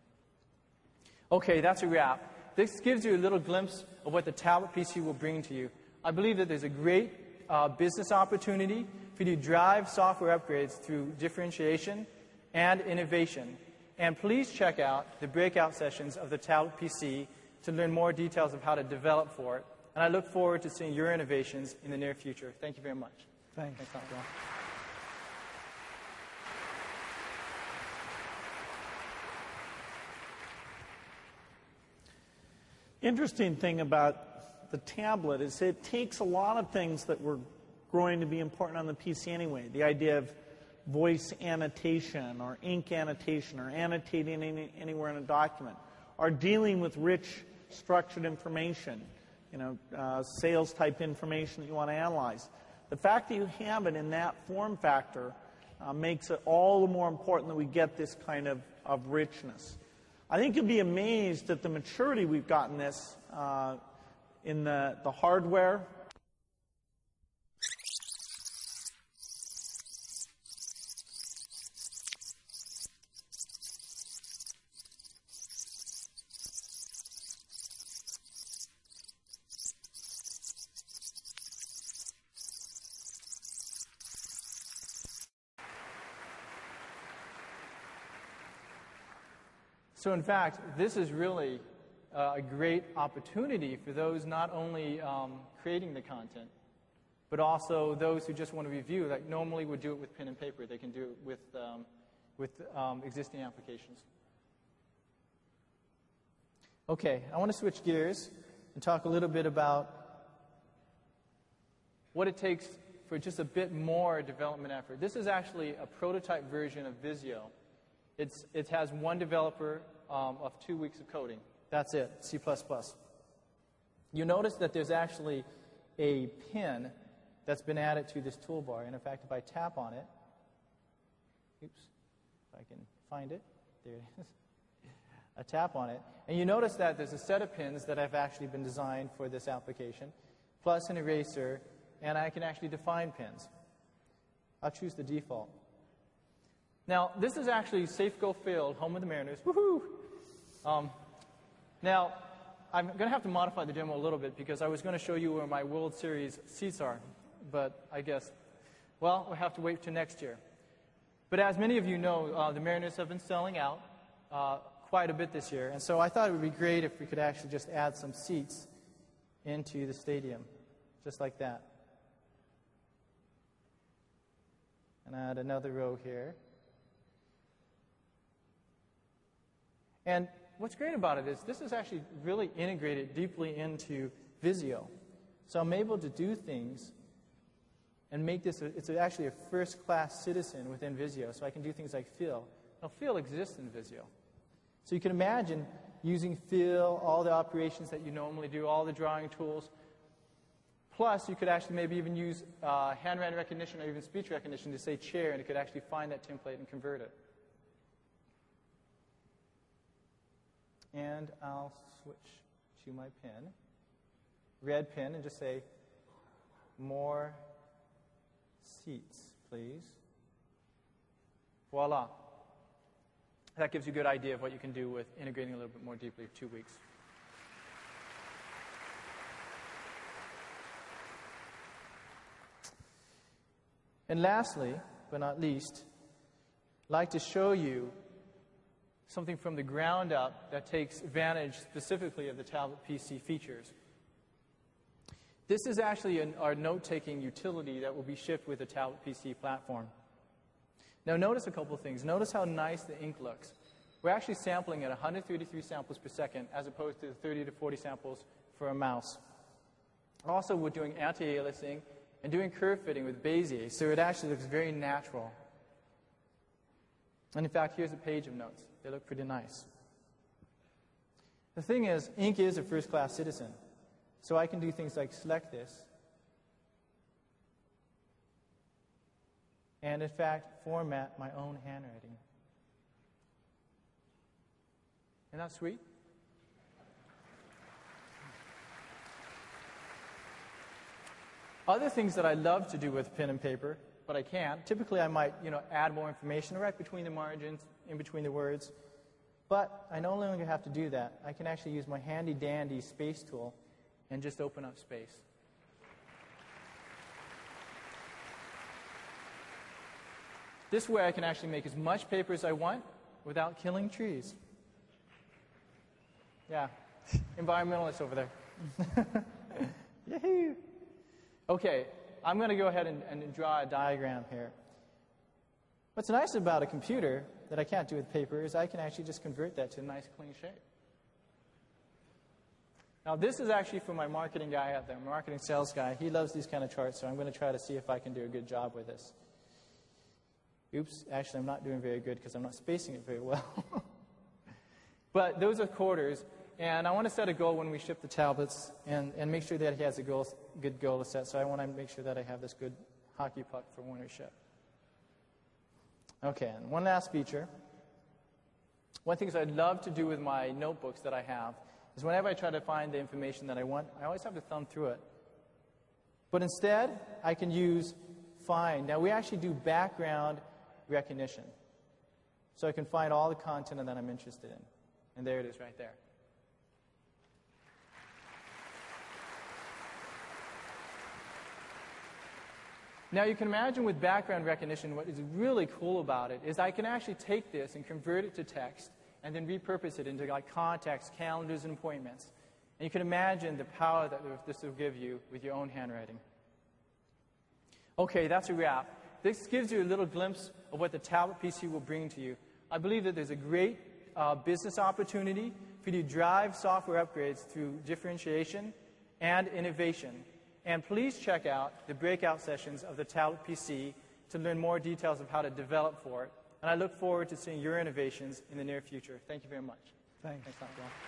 Okay, that's a wrap. This gives you a little glimpse of what the tablet P C will bring to you. I believe that there's a great uh, business opportunity for you to drive software upgrades through differentiation and innovation. And please check out the breakout sessions of the tablet P C to learn more details of how to develop for it. And I look forward to seeing your innovations in the near future. Thank you very much. Thanks. Thanks, Doctor Al. Interesting thing about the tablet is it takes a lot of things that were growing to be important on the P C anyway. The idea of voice annotation or ink annotation or annotating any, anywhere in a document or dealing with rich structured information, you know, uh, sales type information that you want to analyze. The fact that you have it in that form factor uh, makes it all the more important that we get this kind of, of richness. I think you'll be amazed at the maturity we've gotten this uh, in the, the hardware. So in fact, this is really uh, a great opportunity for those not only um, creating the content, but also those who just want to review, like normally would do it with pen and paper. They can do it with, um, with um, existing applications. Okay, I want to switch gears and talk a little bit about what it takes for just a bit more development effort. This is actually a prototype version of Visio. It's, it has one developer um, of two weeks of coding. That's it, C plus plus. You notice that there's actually a pin that's been added to this toolbar. And in fact, if I tap on it, oops, if I can find it, there it is. I tap on it, and you notice that there's a set of pins that have actually been designed for this application, plus an eraser, and I can actually define pins. I'll choose the default. Now, this is actually Safeco Field, home of the Mariners. Woohoo! Um, now, I'm going to have to modify the demo a little bit because I was going to show you where my World Series seats are, but I guess, well, we'll have to wait till next year. But as many of you know, uh, the Mariners have been selling out uh, quite a bit this year, and so I thought it would be great if we could actually just add some seats into the stadium, just like that. And add another row here. And what's great about it is this is actually really integrated deeply into Visio. So I'm able to do things and make this, a, it's actually a first-class citizen within Visio. So I can do things like fill. Now, fill exists in Visio. So you can imagine using fill, all the operations that you normally do, all the drawing tools. Plus, you could actually maybe even use uh, handwriting recognition or even speech recognition to say chair, and it could actually find that template and convert it. And I'll switch to my pen, red pen, and just say, more seats, please. Voila. That gives you a good idea of what you can do with integrating a little bit more deeply for two weeks. And lastly, but not least, I'd like to show you something from the ground up that takes advantage specifically of the tablet P C features. This is actually an, our note-taking utility that will be shipped with the tablet P C platform. Now notice a couple of things. Notice how nice the ink looks. we're actually sampling at one hundred thirty-three samples per second as opposed to thirty to forty samples for a mouse. Also, we're doing anti-aliasing and doing curve fitting with Bezier, so it actually looks very natural. And in fact, here's a page of notes. They look pretty nice. The thing is, ink is a first-class citizen, so I can do things like select this, and in fact, format my own handwriting. Isn't that sweet? Other things that I love to do with pen and paper, but I can't. Typically, I might, you know, add more information right between the margins, in between the words. But I no longer have to do that. I can actually use my handy-dandy space tool and just open up space. This way, I can actually make as much paper as I want without killing trees. Yeah, environmentalists over there. Yahoo! Okay, I'm going to go ahead and, and draw a diagram here. What's nice about a computer that I can't do with paper is I can actually just convert that to a nice clean shape. Now this is actually for my marketing guy out there, marketing sales guy. He loves these kind of charts, so I'm going to try to see if I can do a good job with this. Oops, actually I'm not doing very good because I'm not spacing it very well. But those are quarters. And I want to set a goal when we ship the tablets and, and make sure that he has a goal, good goal to set. So I want to make sure that I have this good hockey puck for when we ship. Okay, and one last feature. One of the things I'd love to do with my notebooks that I have is whenever I try to find the information that I want, I always have to thumb through it. But instead, I can use Find. Now, we actually do background recognition. So I can find all the content that I'm interested in. And there it is right there. Now you can imagine with background recognition, what is really cool about it is I can actually take this and convert it to text and then repurpose it into like contacts, calendars, and appointments. And you can imagine the power that this will give you with your own handwriting. Okay, that's a wrap. This gives you a little glimpse of what the tablet P C will bring to you. I believe that there's a great uh, business opportunity for you to drive software upgrades through differentiation and innovation. And please check out the breakout sessions of the tablet P C to learn more details of how to develop for it. And I look forward to seeing your innovations in the near future. Thank you very much. Thanks. Thanks, Doctor Wong.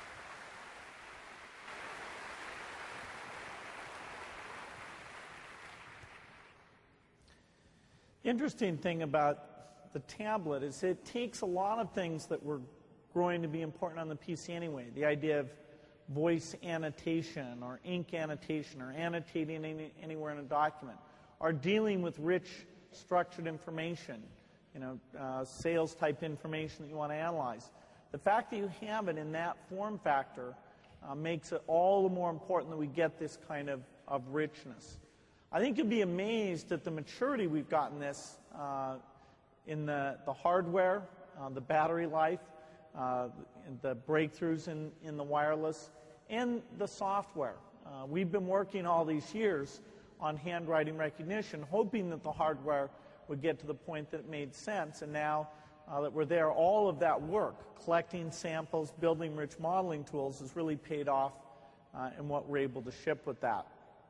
Interesting thing about the tablet is it takes a lot of things that were growing to be important on the P C anyway. The idea of voice annotation or ink annotation or annotating any, anywhere in a document, or dealing with rich structured information, you know, uh, sales type information that you want to analyze. The fact that you have it in that form factor uh, makes it all the more important that we get this kind of, of richness. I think you'll be amazed at the maturity we've gotten this uh, in the, the hardware, uh, the battery life, uh, the breakthroughs in, in the wireless, and the software. Uh, we've been working all these years on handwriting recognition, hoping that the hardware would get to the point that it made sense, and now uh, that we're there, all of that work, collecting samples, building rich modeling tools, has really paid off uh, in what we're able to ship with that.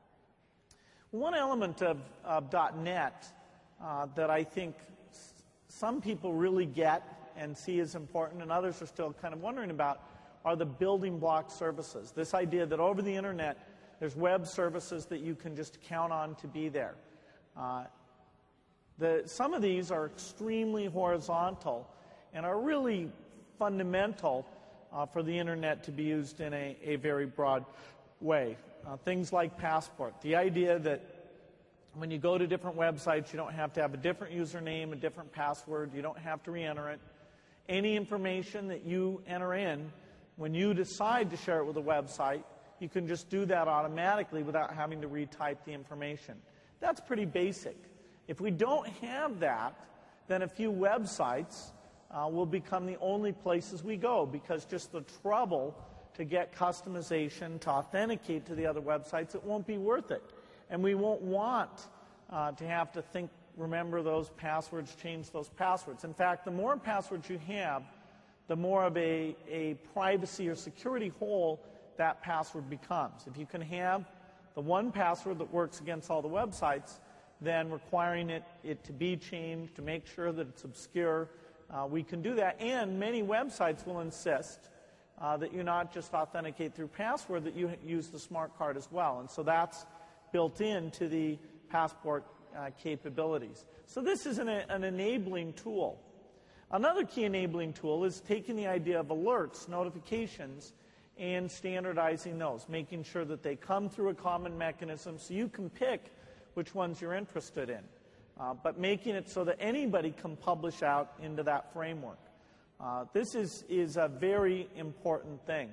One element of, of .NET uh, that I think s some people really get and see as important, and others are still kind of wondering about, are the building block services. This idea that over the internet, there's web services that you can just count on to be there. Uh, the, some of these are extremely horizontal and are really fundamental uh, for the internet to be used in a, a very broad way. Uh, things like Passport. The idea that when you go to different websites, you don't have to have a different username, a different password, you don't have to re-enter it. Any information that you enter in, when you decide to share it with a website, you can just do that automatically without having to retype the information. That's pretty basic. If we don't have that, then a few websites uh, will become the only places we go, because just the trouble to get customization, to authenticate to the other websites, it won't be worth it. And we won't want uh, to have to think, remember those passwords, change those passwords. In fact, the more passwords you have, the more of a, a privacy or security hole that password becomes. If you can have the one password that works against all the websites, then requiring it, it to be changed, to make sure that it's obscure, uh, we can do that. And many websites will insist uh, that you not just authenticate through password, that you use the smart card as well. And so that's built into the Passport uh, capabilities. So this is an, an enabling tool. Another key enabling tool is taking the idea of alerts, notifications, and standardizing those, making sure that they come through a common mechanism so you can pick which ones you're interested in, uh, but making it so that anybody can publish out into that framework. Uh, this is, is a very important thing.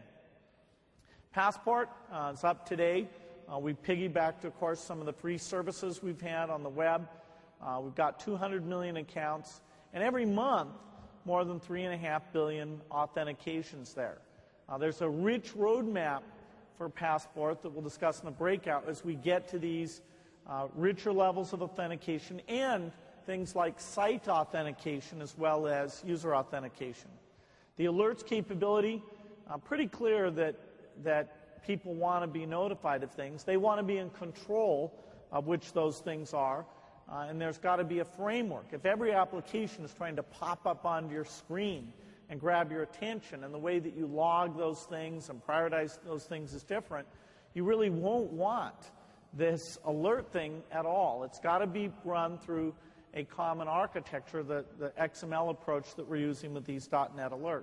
Passport uh, is up today. Uh, we piggybacked, of course, some of the free services we've had on the web. Uh, we've got two hundred million accounts, and every month, more than three and a half billion authentications there. Uh, there's a rich roadmap for Passport that we'll discuss in the breakout as we get to these uh, richer levels of authentication and things like site authentication as well as user authentication. The alerts capability, uh, pretty clear that, that people want to be notified of things. They want to be in control of which those things are, uh, and there's got to be a framework. If every application is trying to pop up onto your screen and grab your attention, and the way that you log those things and prioritize those things is different, you really won't want this alert thing at all. It's got to be run through a common architecture, the, the X M L approach that we're using with these dot net alerts.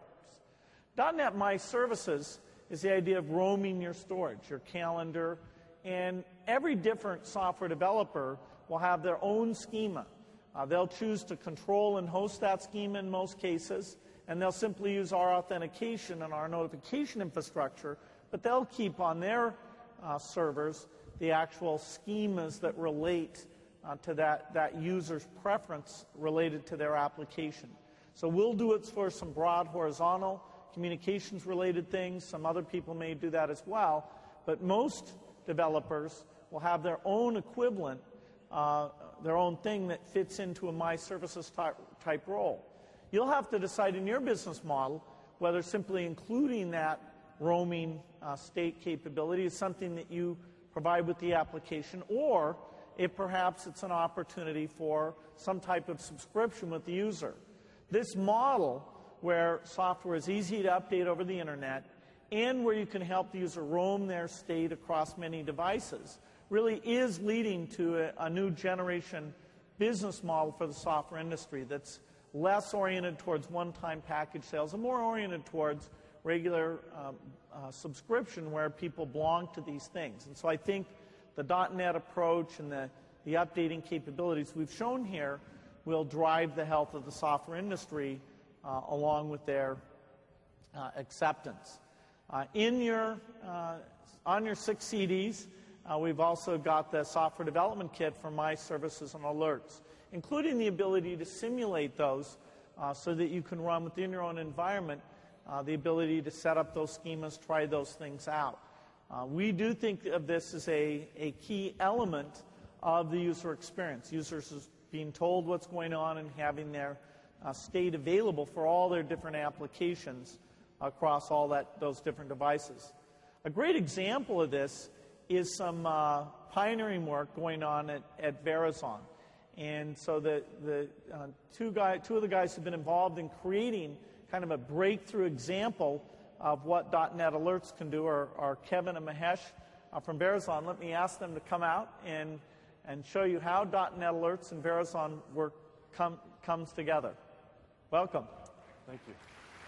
dot net My Services is the idea of roaming your storage, your calendar, and every different software developer will have their own schema. Uh, they'll choose to control and host that schema in most cases, and they'll simply use our authentication and our notification infrastructure, but they'll keep on their uh, servers the actual schemas that relate uh, to that, that user's preference related to their application. So we'll do it for some broad horizontal communications-related things. Some other people may do that as well, but most developers will have their own equivalent, uh, their own thing that fits into a My Services type, type role. You'll have to decide in your business model whether simply including that roaming uh, state capability is something that you provide with the application, or if perhaps it's an opportunity for some type of subscription with the user. This model, where software is easy to update over the internet and where you can help the user roam their state across many devices, really is leading to a, a new generation business model for the software industry that's less oriented towards one-time package sales and more oriented towards regular um, uh, subscription where people belong to these things. And so I think the dot net approach and the, the updating capabilities we've shown here will drive the health of the software industry uh, along with their uh, acceptance. Uh, in your, uh, on your six C Ds, uh, we've also got the software development kit for My Services and Alerts, including the ability to simulate those uh, so that you can run within your own environment, uh, the ability to set up those schemas, try those things out. Uh, we do think of this as a, a key element of the user experience. Users is being told what's going on and having their uh, state available for all their different applications across all that, those different devices. A great example of this is some uh, pioneering work going on at, at Verizon. And so the, the uh, two, guy, two of the guys who've been involved in creating kind of a breakthrough example of what dot net alerts can do are, are Kevin and Mahesh uh, from Verizon. Let me ask them to come out and, and show you how dot net alerts and Verizon work come, comes together. Welcome. Thank you.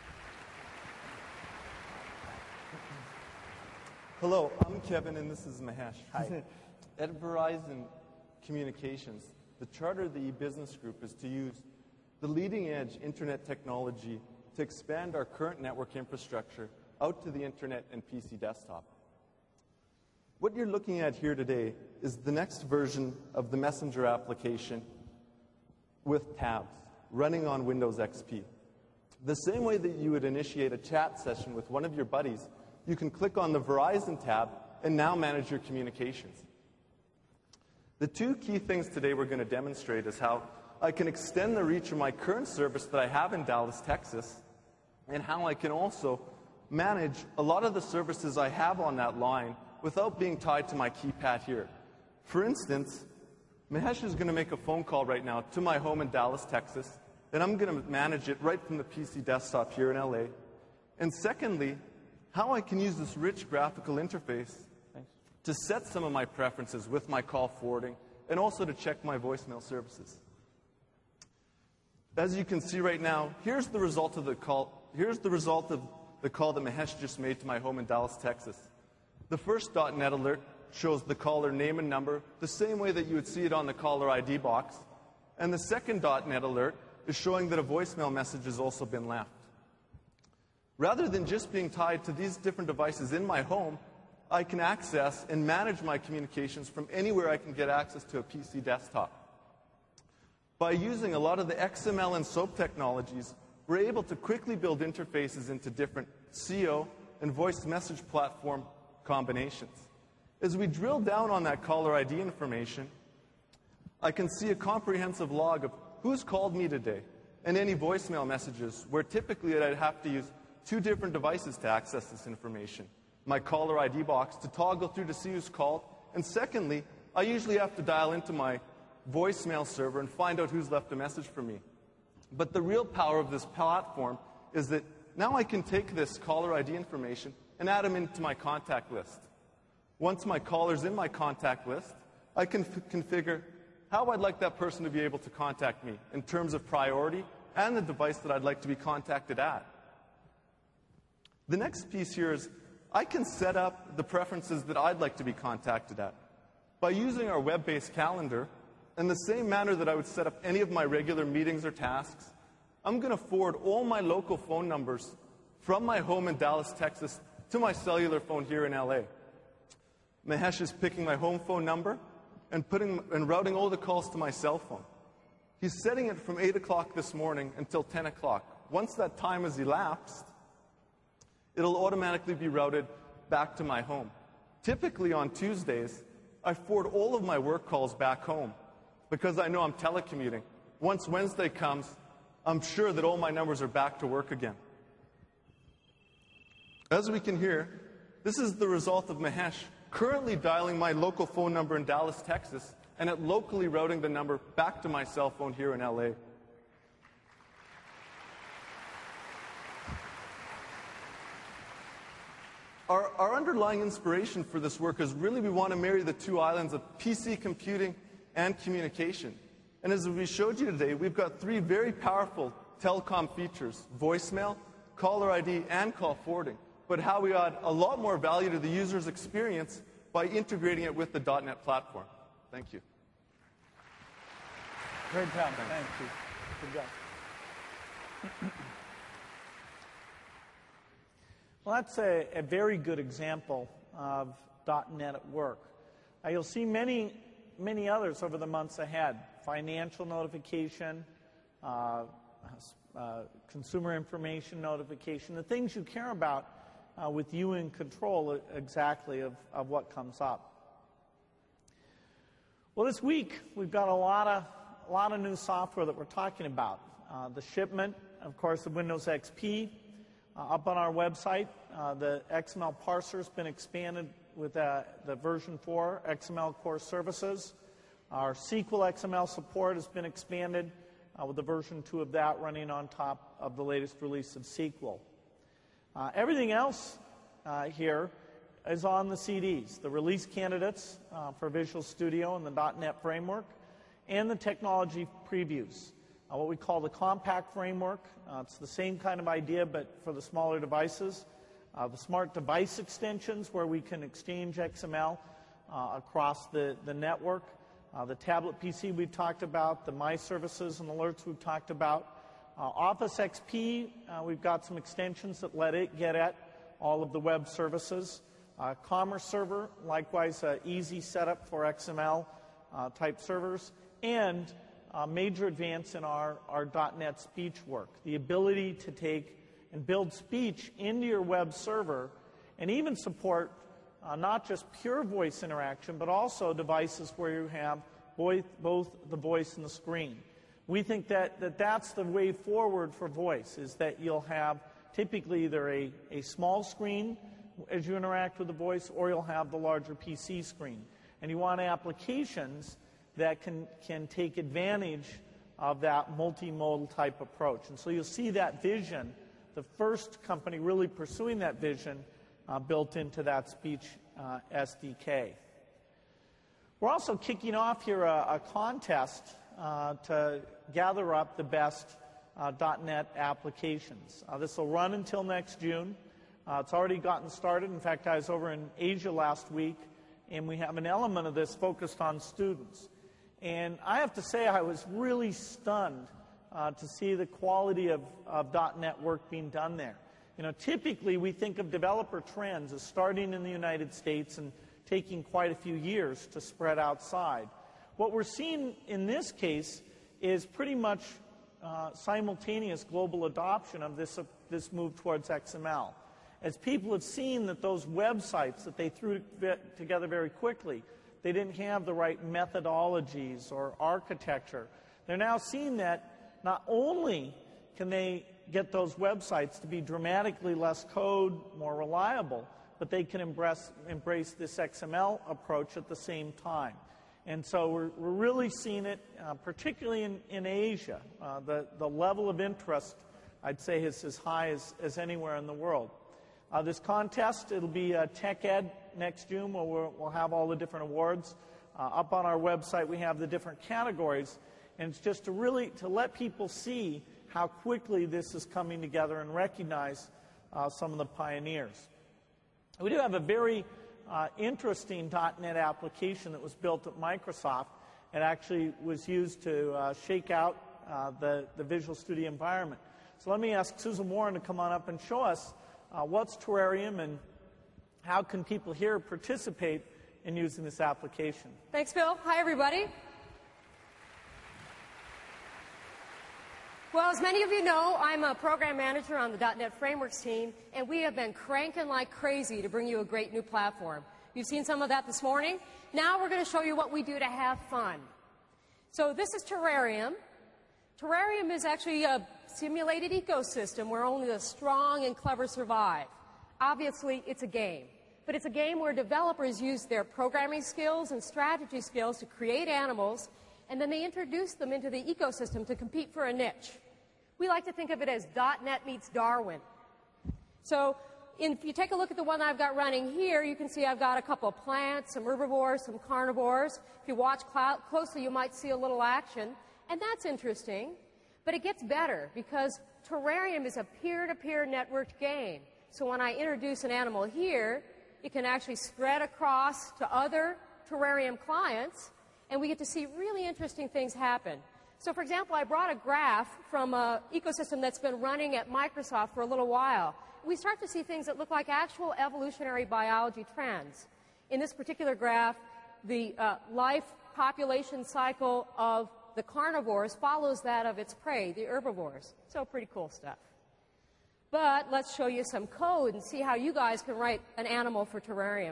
Hello, I'm Kevin and this is Mahesh. Hi. At Verizon Communications, the charter of the e-business group is to use the leading-edge internet technology to expand our current network infrastructure out to the internet and P C desktop. What you're looking at here today is the next version of the Messenger application with tabs running on Windows X P. The same way that you would initiate a chat session with one of your buddies, you can click on the Verizon tab and now manage your communications. The two key things today we're going to demonstrate is how I can extend the reach of my current service that I have in Dallas, Texas, and how I can also manage a lot of the services I have on that line without being tied to my keypad here. For instance, Mahesh is going to make a phone call right now to my home in Dallas, Texas, and I'm going to manage it right from the P C desktop here in L A. And secondly, how I can use this rich graphical interface to set some of my preferences with my call forwarding and also to check my voicemail services. As you can see right now, here's the result of the call. Here's the result of the call that Mahesh just made to my home in Dallas, Texas. The first .NET alert shows the caller name and number, the same way that you would see it on the caller I D box. And the second .NET alert is showing that a voicemail message has also been left. Rather than just being tied to these different devices in my home, I can access and manage my communications from anywhere I can get access to a P C desktop. By using a lot of the X M L and SOAP technologies, we're able to quickly build interfaces into different C O and voice message platform combinations. As we drill down on that caller I D information, I can see a comprehensive log of who's called me today and any voicemail messages where typically I'd have to use two different devices to access this information. My caller I D box to toggle through to see who's called, and secondly, I usually have to dial into my voicemail server and find out who's left a message for me. But the real power of this platform is that now I can take this caller I D information and add them into my contact list. Once my caller's in my contact list, I can f- configure how I'd like that person to be able to contact me in terms of priority and the device that I'd like to be contacted at. The next piece here is I can set up the preferences that I'd like to be contacted at. By using our web-based calendar, in the same manner that I would set up any of my regular meetings or tasks, I'm going to forward all my local phone numbers from my home in Dallas, Texas, to my cellular phone here in L A. Mahesh is picking my home phone number and putting and routing all the calls to my cell phone. He's setting it from eight o'clock this morning until ten o'clock. Once that time has elapsed, it'll automatically be routed back to my home. Typically on Tuesdays, I forward all of my work calls back home because I know I'm telecommuting. Once Wednesday comes, I'm sure that all my numbers are back to work again. As we can hear, this is the result of Mahesh currently dialing my local phone number in Dallas, Texas, and it locally routing the number back to my cell phone here in L A. Our, our underlying inspiration for this work is really we want to marry the two islands of P C computing and communication. And as we showed you today, we've got three very powerful telecom features: voicemail, caller I D, and call forwarding. But how we add a lot more value to the user's experience by integrating it with the .NET platform. Thank you. Great job. Thank you. Good job. Well, that's a, a very good example of .NET at work. Uh, you'll see many, many others over the months ahead. Financial notification, uh, uh, consumer information notification, the things you care about uh, with you in control exactly of, of what comes up. Well, this week we've got a lot of, a lot of new software that we're talking about. Uh, the shipment, of course, of Windows X P. Uh, up on our website, uh, the X M L parser has been expanded with uh, the version four X M L core services. Our S Q L X M L support has been expanded uh, with the version two of that running on top of the latest release of S Q L. Uh, everything else uh, here is on the C Ds, the release candidates uh, for Visual Studio and the .NET framework, and the technology previews. Uh, what we call the compact framework. Uh, it's the same kind of idea, but for the smaller devices. Uh, the smart device extensions, where we can exchange X M L uh, across the, the network. Uh, the tablet P C we've talked about. The My Services and alerts we've talked about. Uh, Office X P, uh, we've got some extensions that let it get at all of the web services. Uh, Commerce Server, likewise, uh, easy setup for X M L uh, type servers. And a major advance in our, our .NET speech work, the ability to take and build speech into your web server and even support uh, not just pure voice interaction, but also devices where you have both, both the voice and the screen. We think that, that that's the way forward for voice, is that you'll have typically either a, a small screen as you interact with the voice, or you'll have the larger P C screen. And you want applications that can, can take advantage of that multimodal type approach. And so you'll see that vision, the first company really pursuing that vision, uh, built into that speech uh, S D K. We're also kicking off here a, a contest uh, to gather up the best uh, .NET applications. Uh, this will run until next June. Uh, it's already gotten started. In fact, I was over in Asia last week, and we have an element of this focused on students. And I have to say I was really stunned uh, to see the quality of, of .NET work being done there. You know, typically we think of developer trends as starting in the United States and taking quite a few years to spread outside. What we're seeing in this case is pretty much uh, simultaneous global adoption of this, uh, this move towards X M L. As people have seen that those websites that they threw together very quickly, they didn't have the right methodologies or architecture. They're now seeing that not only can they get those websites to be dramatically less code, more reliable, but they can embrace, embrace this X M L approach at the same time. And so we're, we're really seeing it, uh, particularly in, in Asia. Uh, the, the level of interest, I'd say, is as high as, as anywhere in the world. Uh, this contest, it'll be uh, Tech Ed next June, where we'll, we'll have all the different awards. Uh, up on our website, we have the different categories, and it's just to really to let people see how quickly this is coming together and recognize uh, some of the pioneers. We do have a very uh, interesting .NET application that was built at Microsoft. It actually was used to uh, shake out uh, the, the Visual Studio environment. So let me ask Susan Warren to come on up and show us uh, what's Terrarium and how can people here participate in using this application. Thanks, Bill. Hi, everybody. Well, as many of you know, I'm a program manager on the .NET Frameworks team, and we have been cranking like crazy to bring you a great new platform. You've seen some of that this morning. Now we're going to show you what we do to have fun. So this is Terrarium. Terrarium is actually a simulated ecosystem where only the strong and clever survive. Obviously, it's a game. But it's a game where developers use their programming skills and strategy skills to create animals, and then they introduce them into the ecosystem to compete for a niche. We like to think of it as .NET meets Darwin. So in, if you take a look at the one I've got running here, you can see I've got a couple of plants, some herbivores, some carnivores. If you watch closely, you might see a little action, and that's interesting. But it gets better because Terrarium is a peer-to-peer networked game. So when I introduce an animal here, it can actually spread across to other Terrarium clients, and we get to see really interesting things happen. So, for example, I brought a graph from an ecosystem that's been running at Microsoft for a little while. We start to see things that look like actual evolutionary biology trends. In this particular graph, the uh, life population cycle of the carnivores follows that of its prey, the herbivores. So pretty cool stuff. But let's show you some code and see how you guys can write an animal for Terrarium.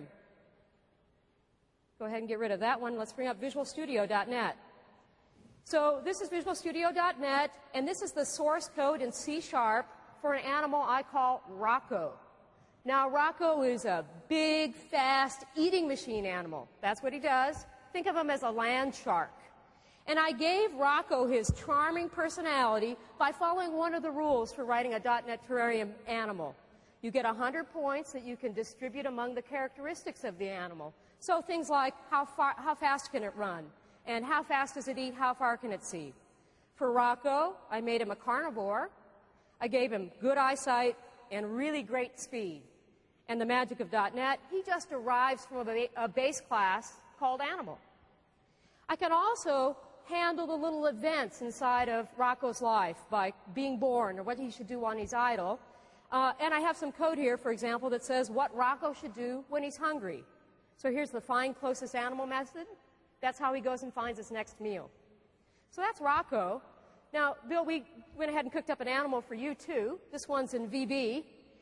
Go ahead and get rid of that one. Let's bring up Visual Studio dot net. So this is Visual Studio dot net, and this is the source code in C sharp for an animal I call Rocco. Now, Rocco is a big, fast, eating machine animal. That's what he does. Think of him as a land shark. And I gave Rocco his charming personality by following one of the rules for writing a .NET Terrarium animal. You get one hundred points that you can distribute among the characteristics of the animal. So things like how far, how fast can it run? And how fast does it eat? How far can it see? For Rocco, I made him a carnivore. I gave him good eyesight and really great speed. And the magic of .NET, he just derives from a, a base class called animal. I can also handle the little events inside of Rocco's life by being born or what he should do when he's idle. Uh, and I have some code here, for example, that says what Rocco should do when he's hungry. So here's the find closest animal method. That's how he goes and finds his next meal. So that's Rocco. Now, Bill, we went ahead and cooked up an animal for you, too. This one's in V B.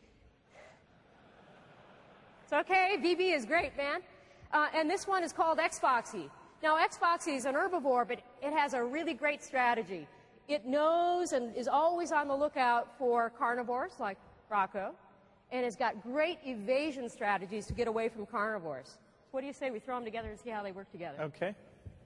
It's okay. V B is great, man. Uh, and this one is called Xfoxy. Now, Xfoxy is an herbivore, but it has a really great strategy. It knows and is always on the lookout for carnivores, like Rocco, and has got great evasion strategies to get away from carnivores. What do you say we throw them together and see how they work together? Okay.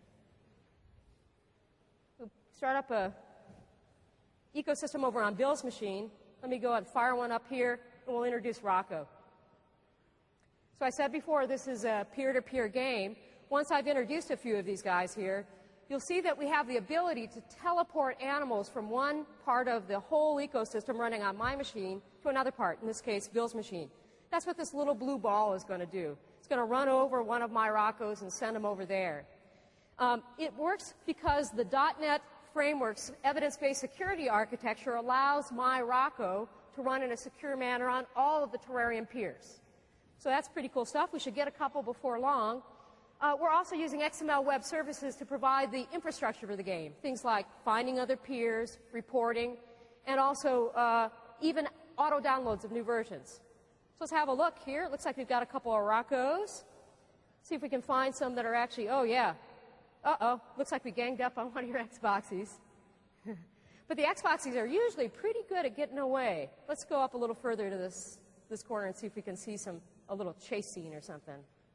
We'll start up a ecosystem over on Bill's machine. Let me go and fire one up here, and we'll introduce Rocco. So I said before, this is a peer-to-peer game. Once I've introduced a few of these guys here, you'll see that we have the ability to teleport animals from one part of the whole ecosystem running on my machine to another part, in this case, Bill's machine. That's what this little blue ball is going to do. It's going to run over one of my Roccos and send them over there. Um, it works because the dot net Framework's evidence-based security architecture allows my Rocco to run in a secure manner on all of the terrarium peers. So that's pretty cool stuff. We should get a couple before long. Uh, we're also using X M L Web Services to provide the infrastructure for the game, things like finding other peers, reporting, and also uh, even auto downloads of new versions. So let's have a look here. It looks like we've got a couple of Roccos. See if we can find some that are actually, oh yeah, uh-oh, looks like we ganged up on one of your Xboxies. But the Xboxies are usually pretty good at getting away. Let's go up a little further to this, this corner and see if we can see some a little chase scene or something.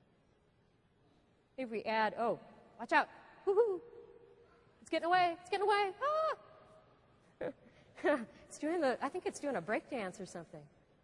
If we add, oh, watch out. Woohoo! It's getting away. It's getting away. Ah! It's doing the, I think it's doing a break dance or something.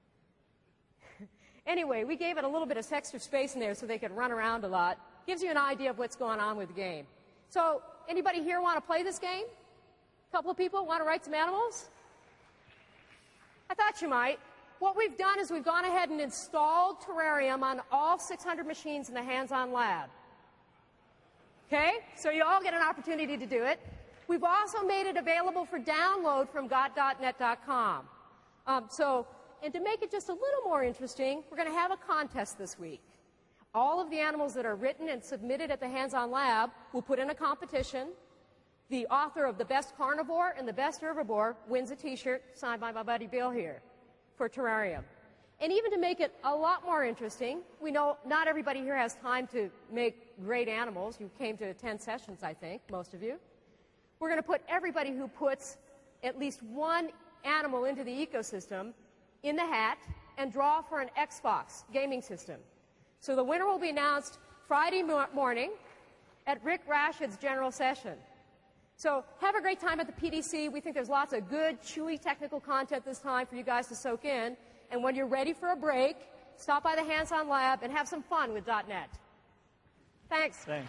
Anyway, we gave it a little bit of extra space in there so they could run around a lot. Gives you an idea of what's going on with the game. So, anybody here want to play this game? A couple of people want to write some animals? I thought you might. What we've done is we've gone ahead and installed Terrarium on all six hundred machines in the hands-on lab. Okay? So you all get an opportunity to do it. We've also made it available for download from got dot net dot com. Um, so, and to make it just a little more interesting, we're going to have a contest this week. All of the animals that are written and submitted at the Hands-On Lab will put in a competition. The author of the best carnivore and the best herbivore wins a T-shirt signed by my buddy Bill here for Terrarium. And even to make it a lot more interesting, we know not everybody here has time to make great animals. You came to ten sessions, I think, most of you. We're going to put everybody who puts at least one animal into the ecosystem in the hat and draw for an Xbox gaming system. So the winner will be announced Friday mo morning at Rick Rashid's general session. So have a great time at the P D C. We think there's lots of good, chewy technical content this time for you guys to soak in. And when you're ready for a break, stop by the Hands-On Lab and have some fun with dot net. Thanks. Thanks.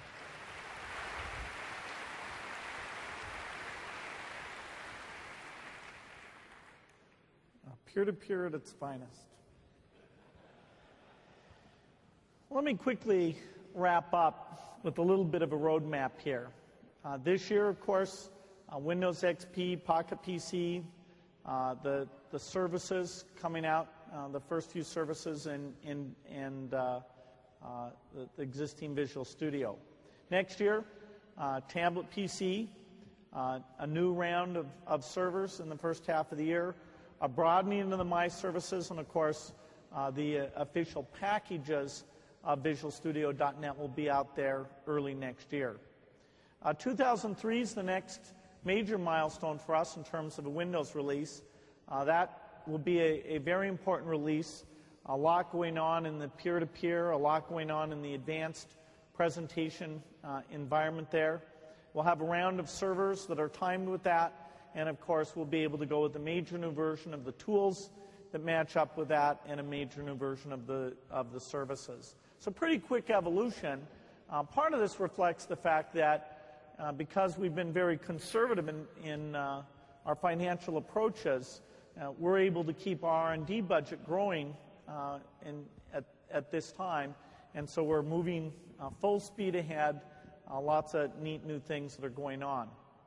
Peer-to-peer at its finest. Let me quickly wrap up with a little bit of a roadmap here. Uh, this year, of course, uh, Windows X P, Pocket P C, uh, the, the services coming out, uh, the first few services in, in, in uh, uh, the, the existing Visual Studio. Next year, uh, tablet P C, uh, a new round of, of servers in the first half of the year, a broadening of the My Services, and of course, uh, the uh, official packages of Visual Studio dot net will be out there early next year. Uh, two thousand three is the next major milestone for us in terms of a Windows release. Uh, that will be a, a very important release. A lot going on in the peer-to-peer, a lot going on in the advanced presentation uh, environment there. We'll have a round of servers that are timed with that. And, of course, we'll be able to go with a major new version of the tools that match up with that and a major new version of the, of the services. So pretty quick evolution. Uh, part of this reflects the fact that uh, because we've been very conservative in, in uh, our financial approaches, uh, we're able to keep our R and D budget growing uh, in, at, at this time. And so we're moving uh, full speed ahead, uh, lots of neat new things that are going on.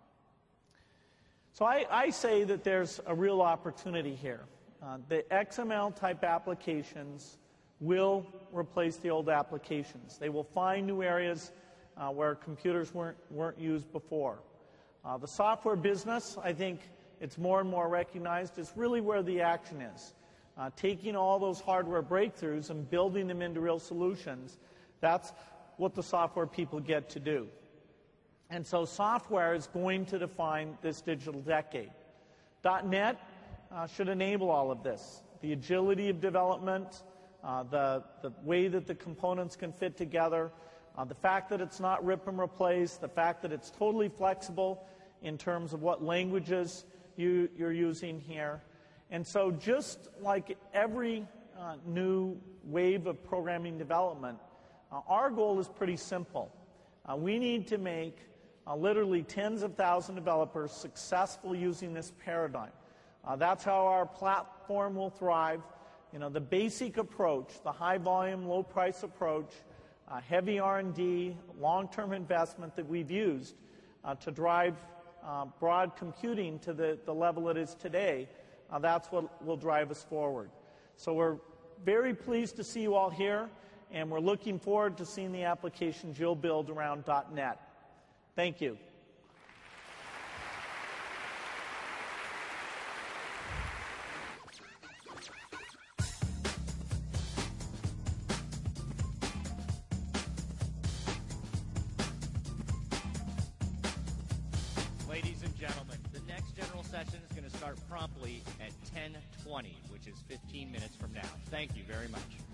So I, I say that there's a real opportunity here. Uh, the X M L type applications will replace the old applications. They will find new areas uh, where computers weren't, weren't used before. Uh, the software business, I think it's more and more recognized, is really where the action is. Uh, taking all those hardware breakthroughs and building them into real solutions, that's what the software people get to do. And so software is going to define this digital decade. .NET uh, should enable all of this. the agility of development, uh, the, the way that the components can fit together, uh, the fact that it's not rip and replace, the fact that it's totally flexible in terms of what languages you, you're using here. And so just like every uh, new wave of programming development, uh, our goal is pretty simple. Uh, we need to make uh, literally tens of thousands of developers successful using this paradigm. Uh, that's how our platform will thrive. You know, the basic approach, the high volume, low price approach, uh, heavy R and D, long-term investment that we've used uh, to drive uh, broad computing to the, the level it is today, uh, that's what will drive us forward. So we're very pleased to see you all here, and we're looking forward to seeing the applications you'll build around .NET. Thank you. Ladies and gentlemen, the next general session is going to start promptly at ten twenty, which is fifteen minutes from now. Thank you very much.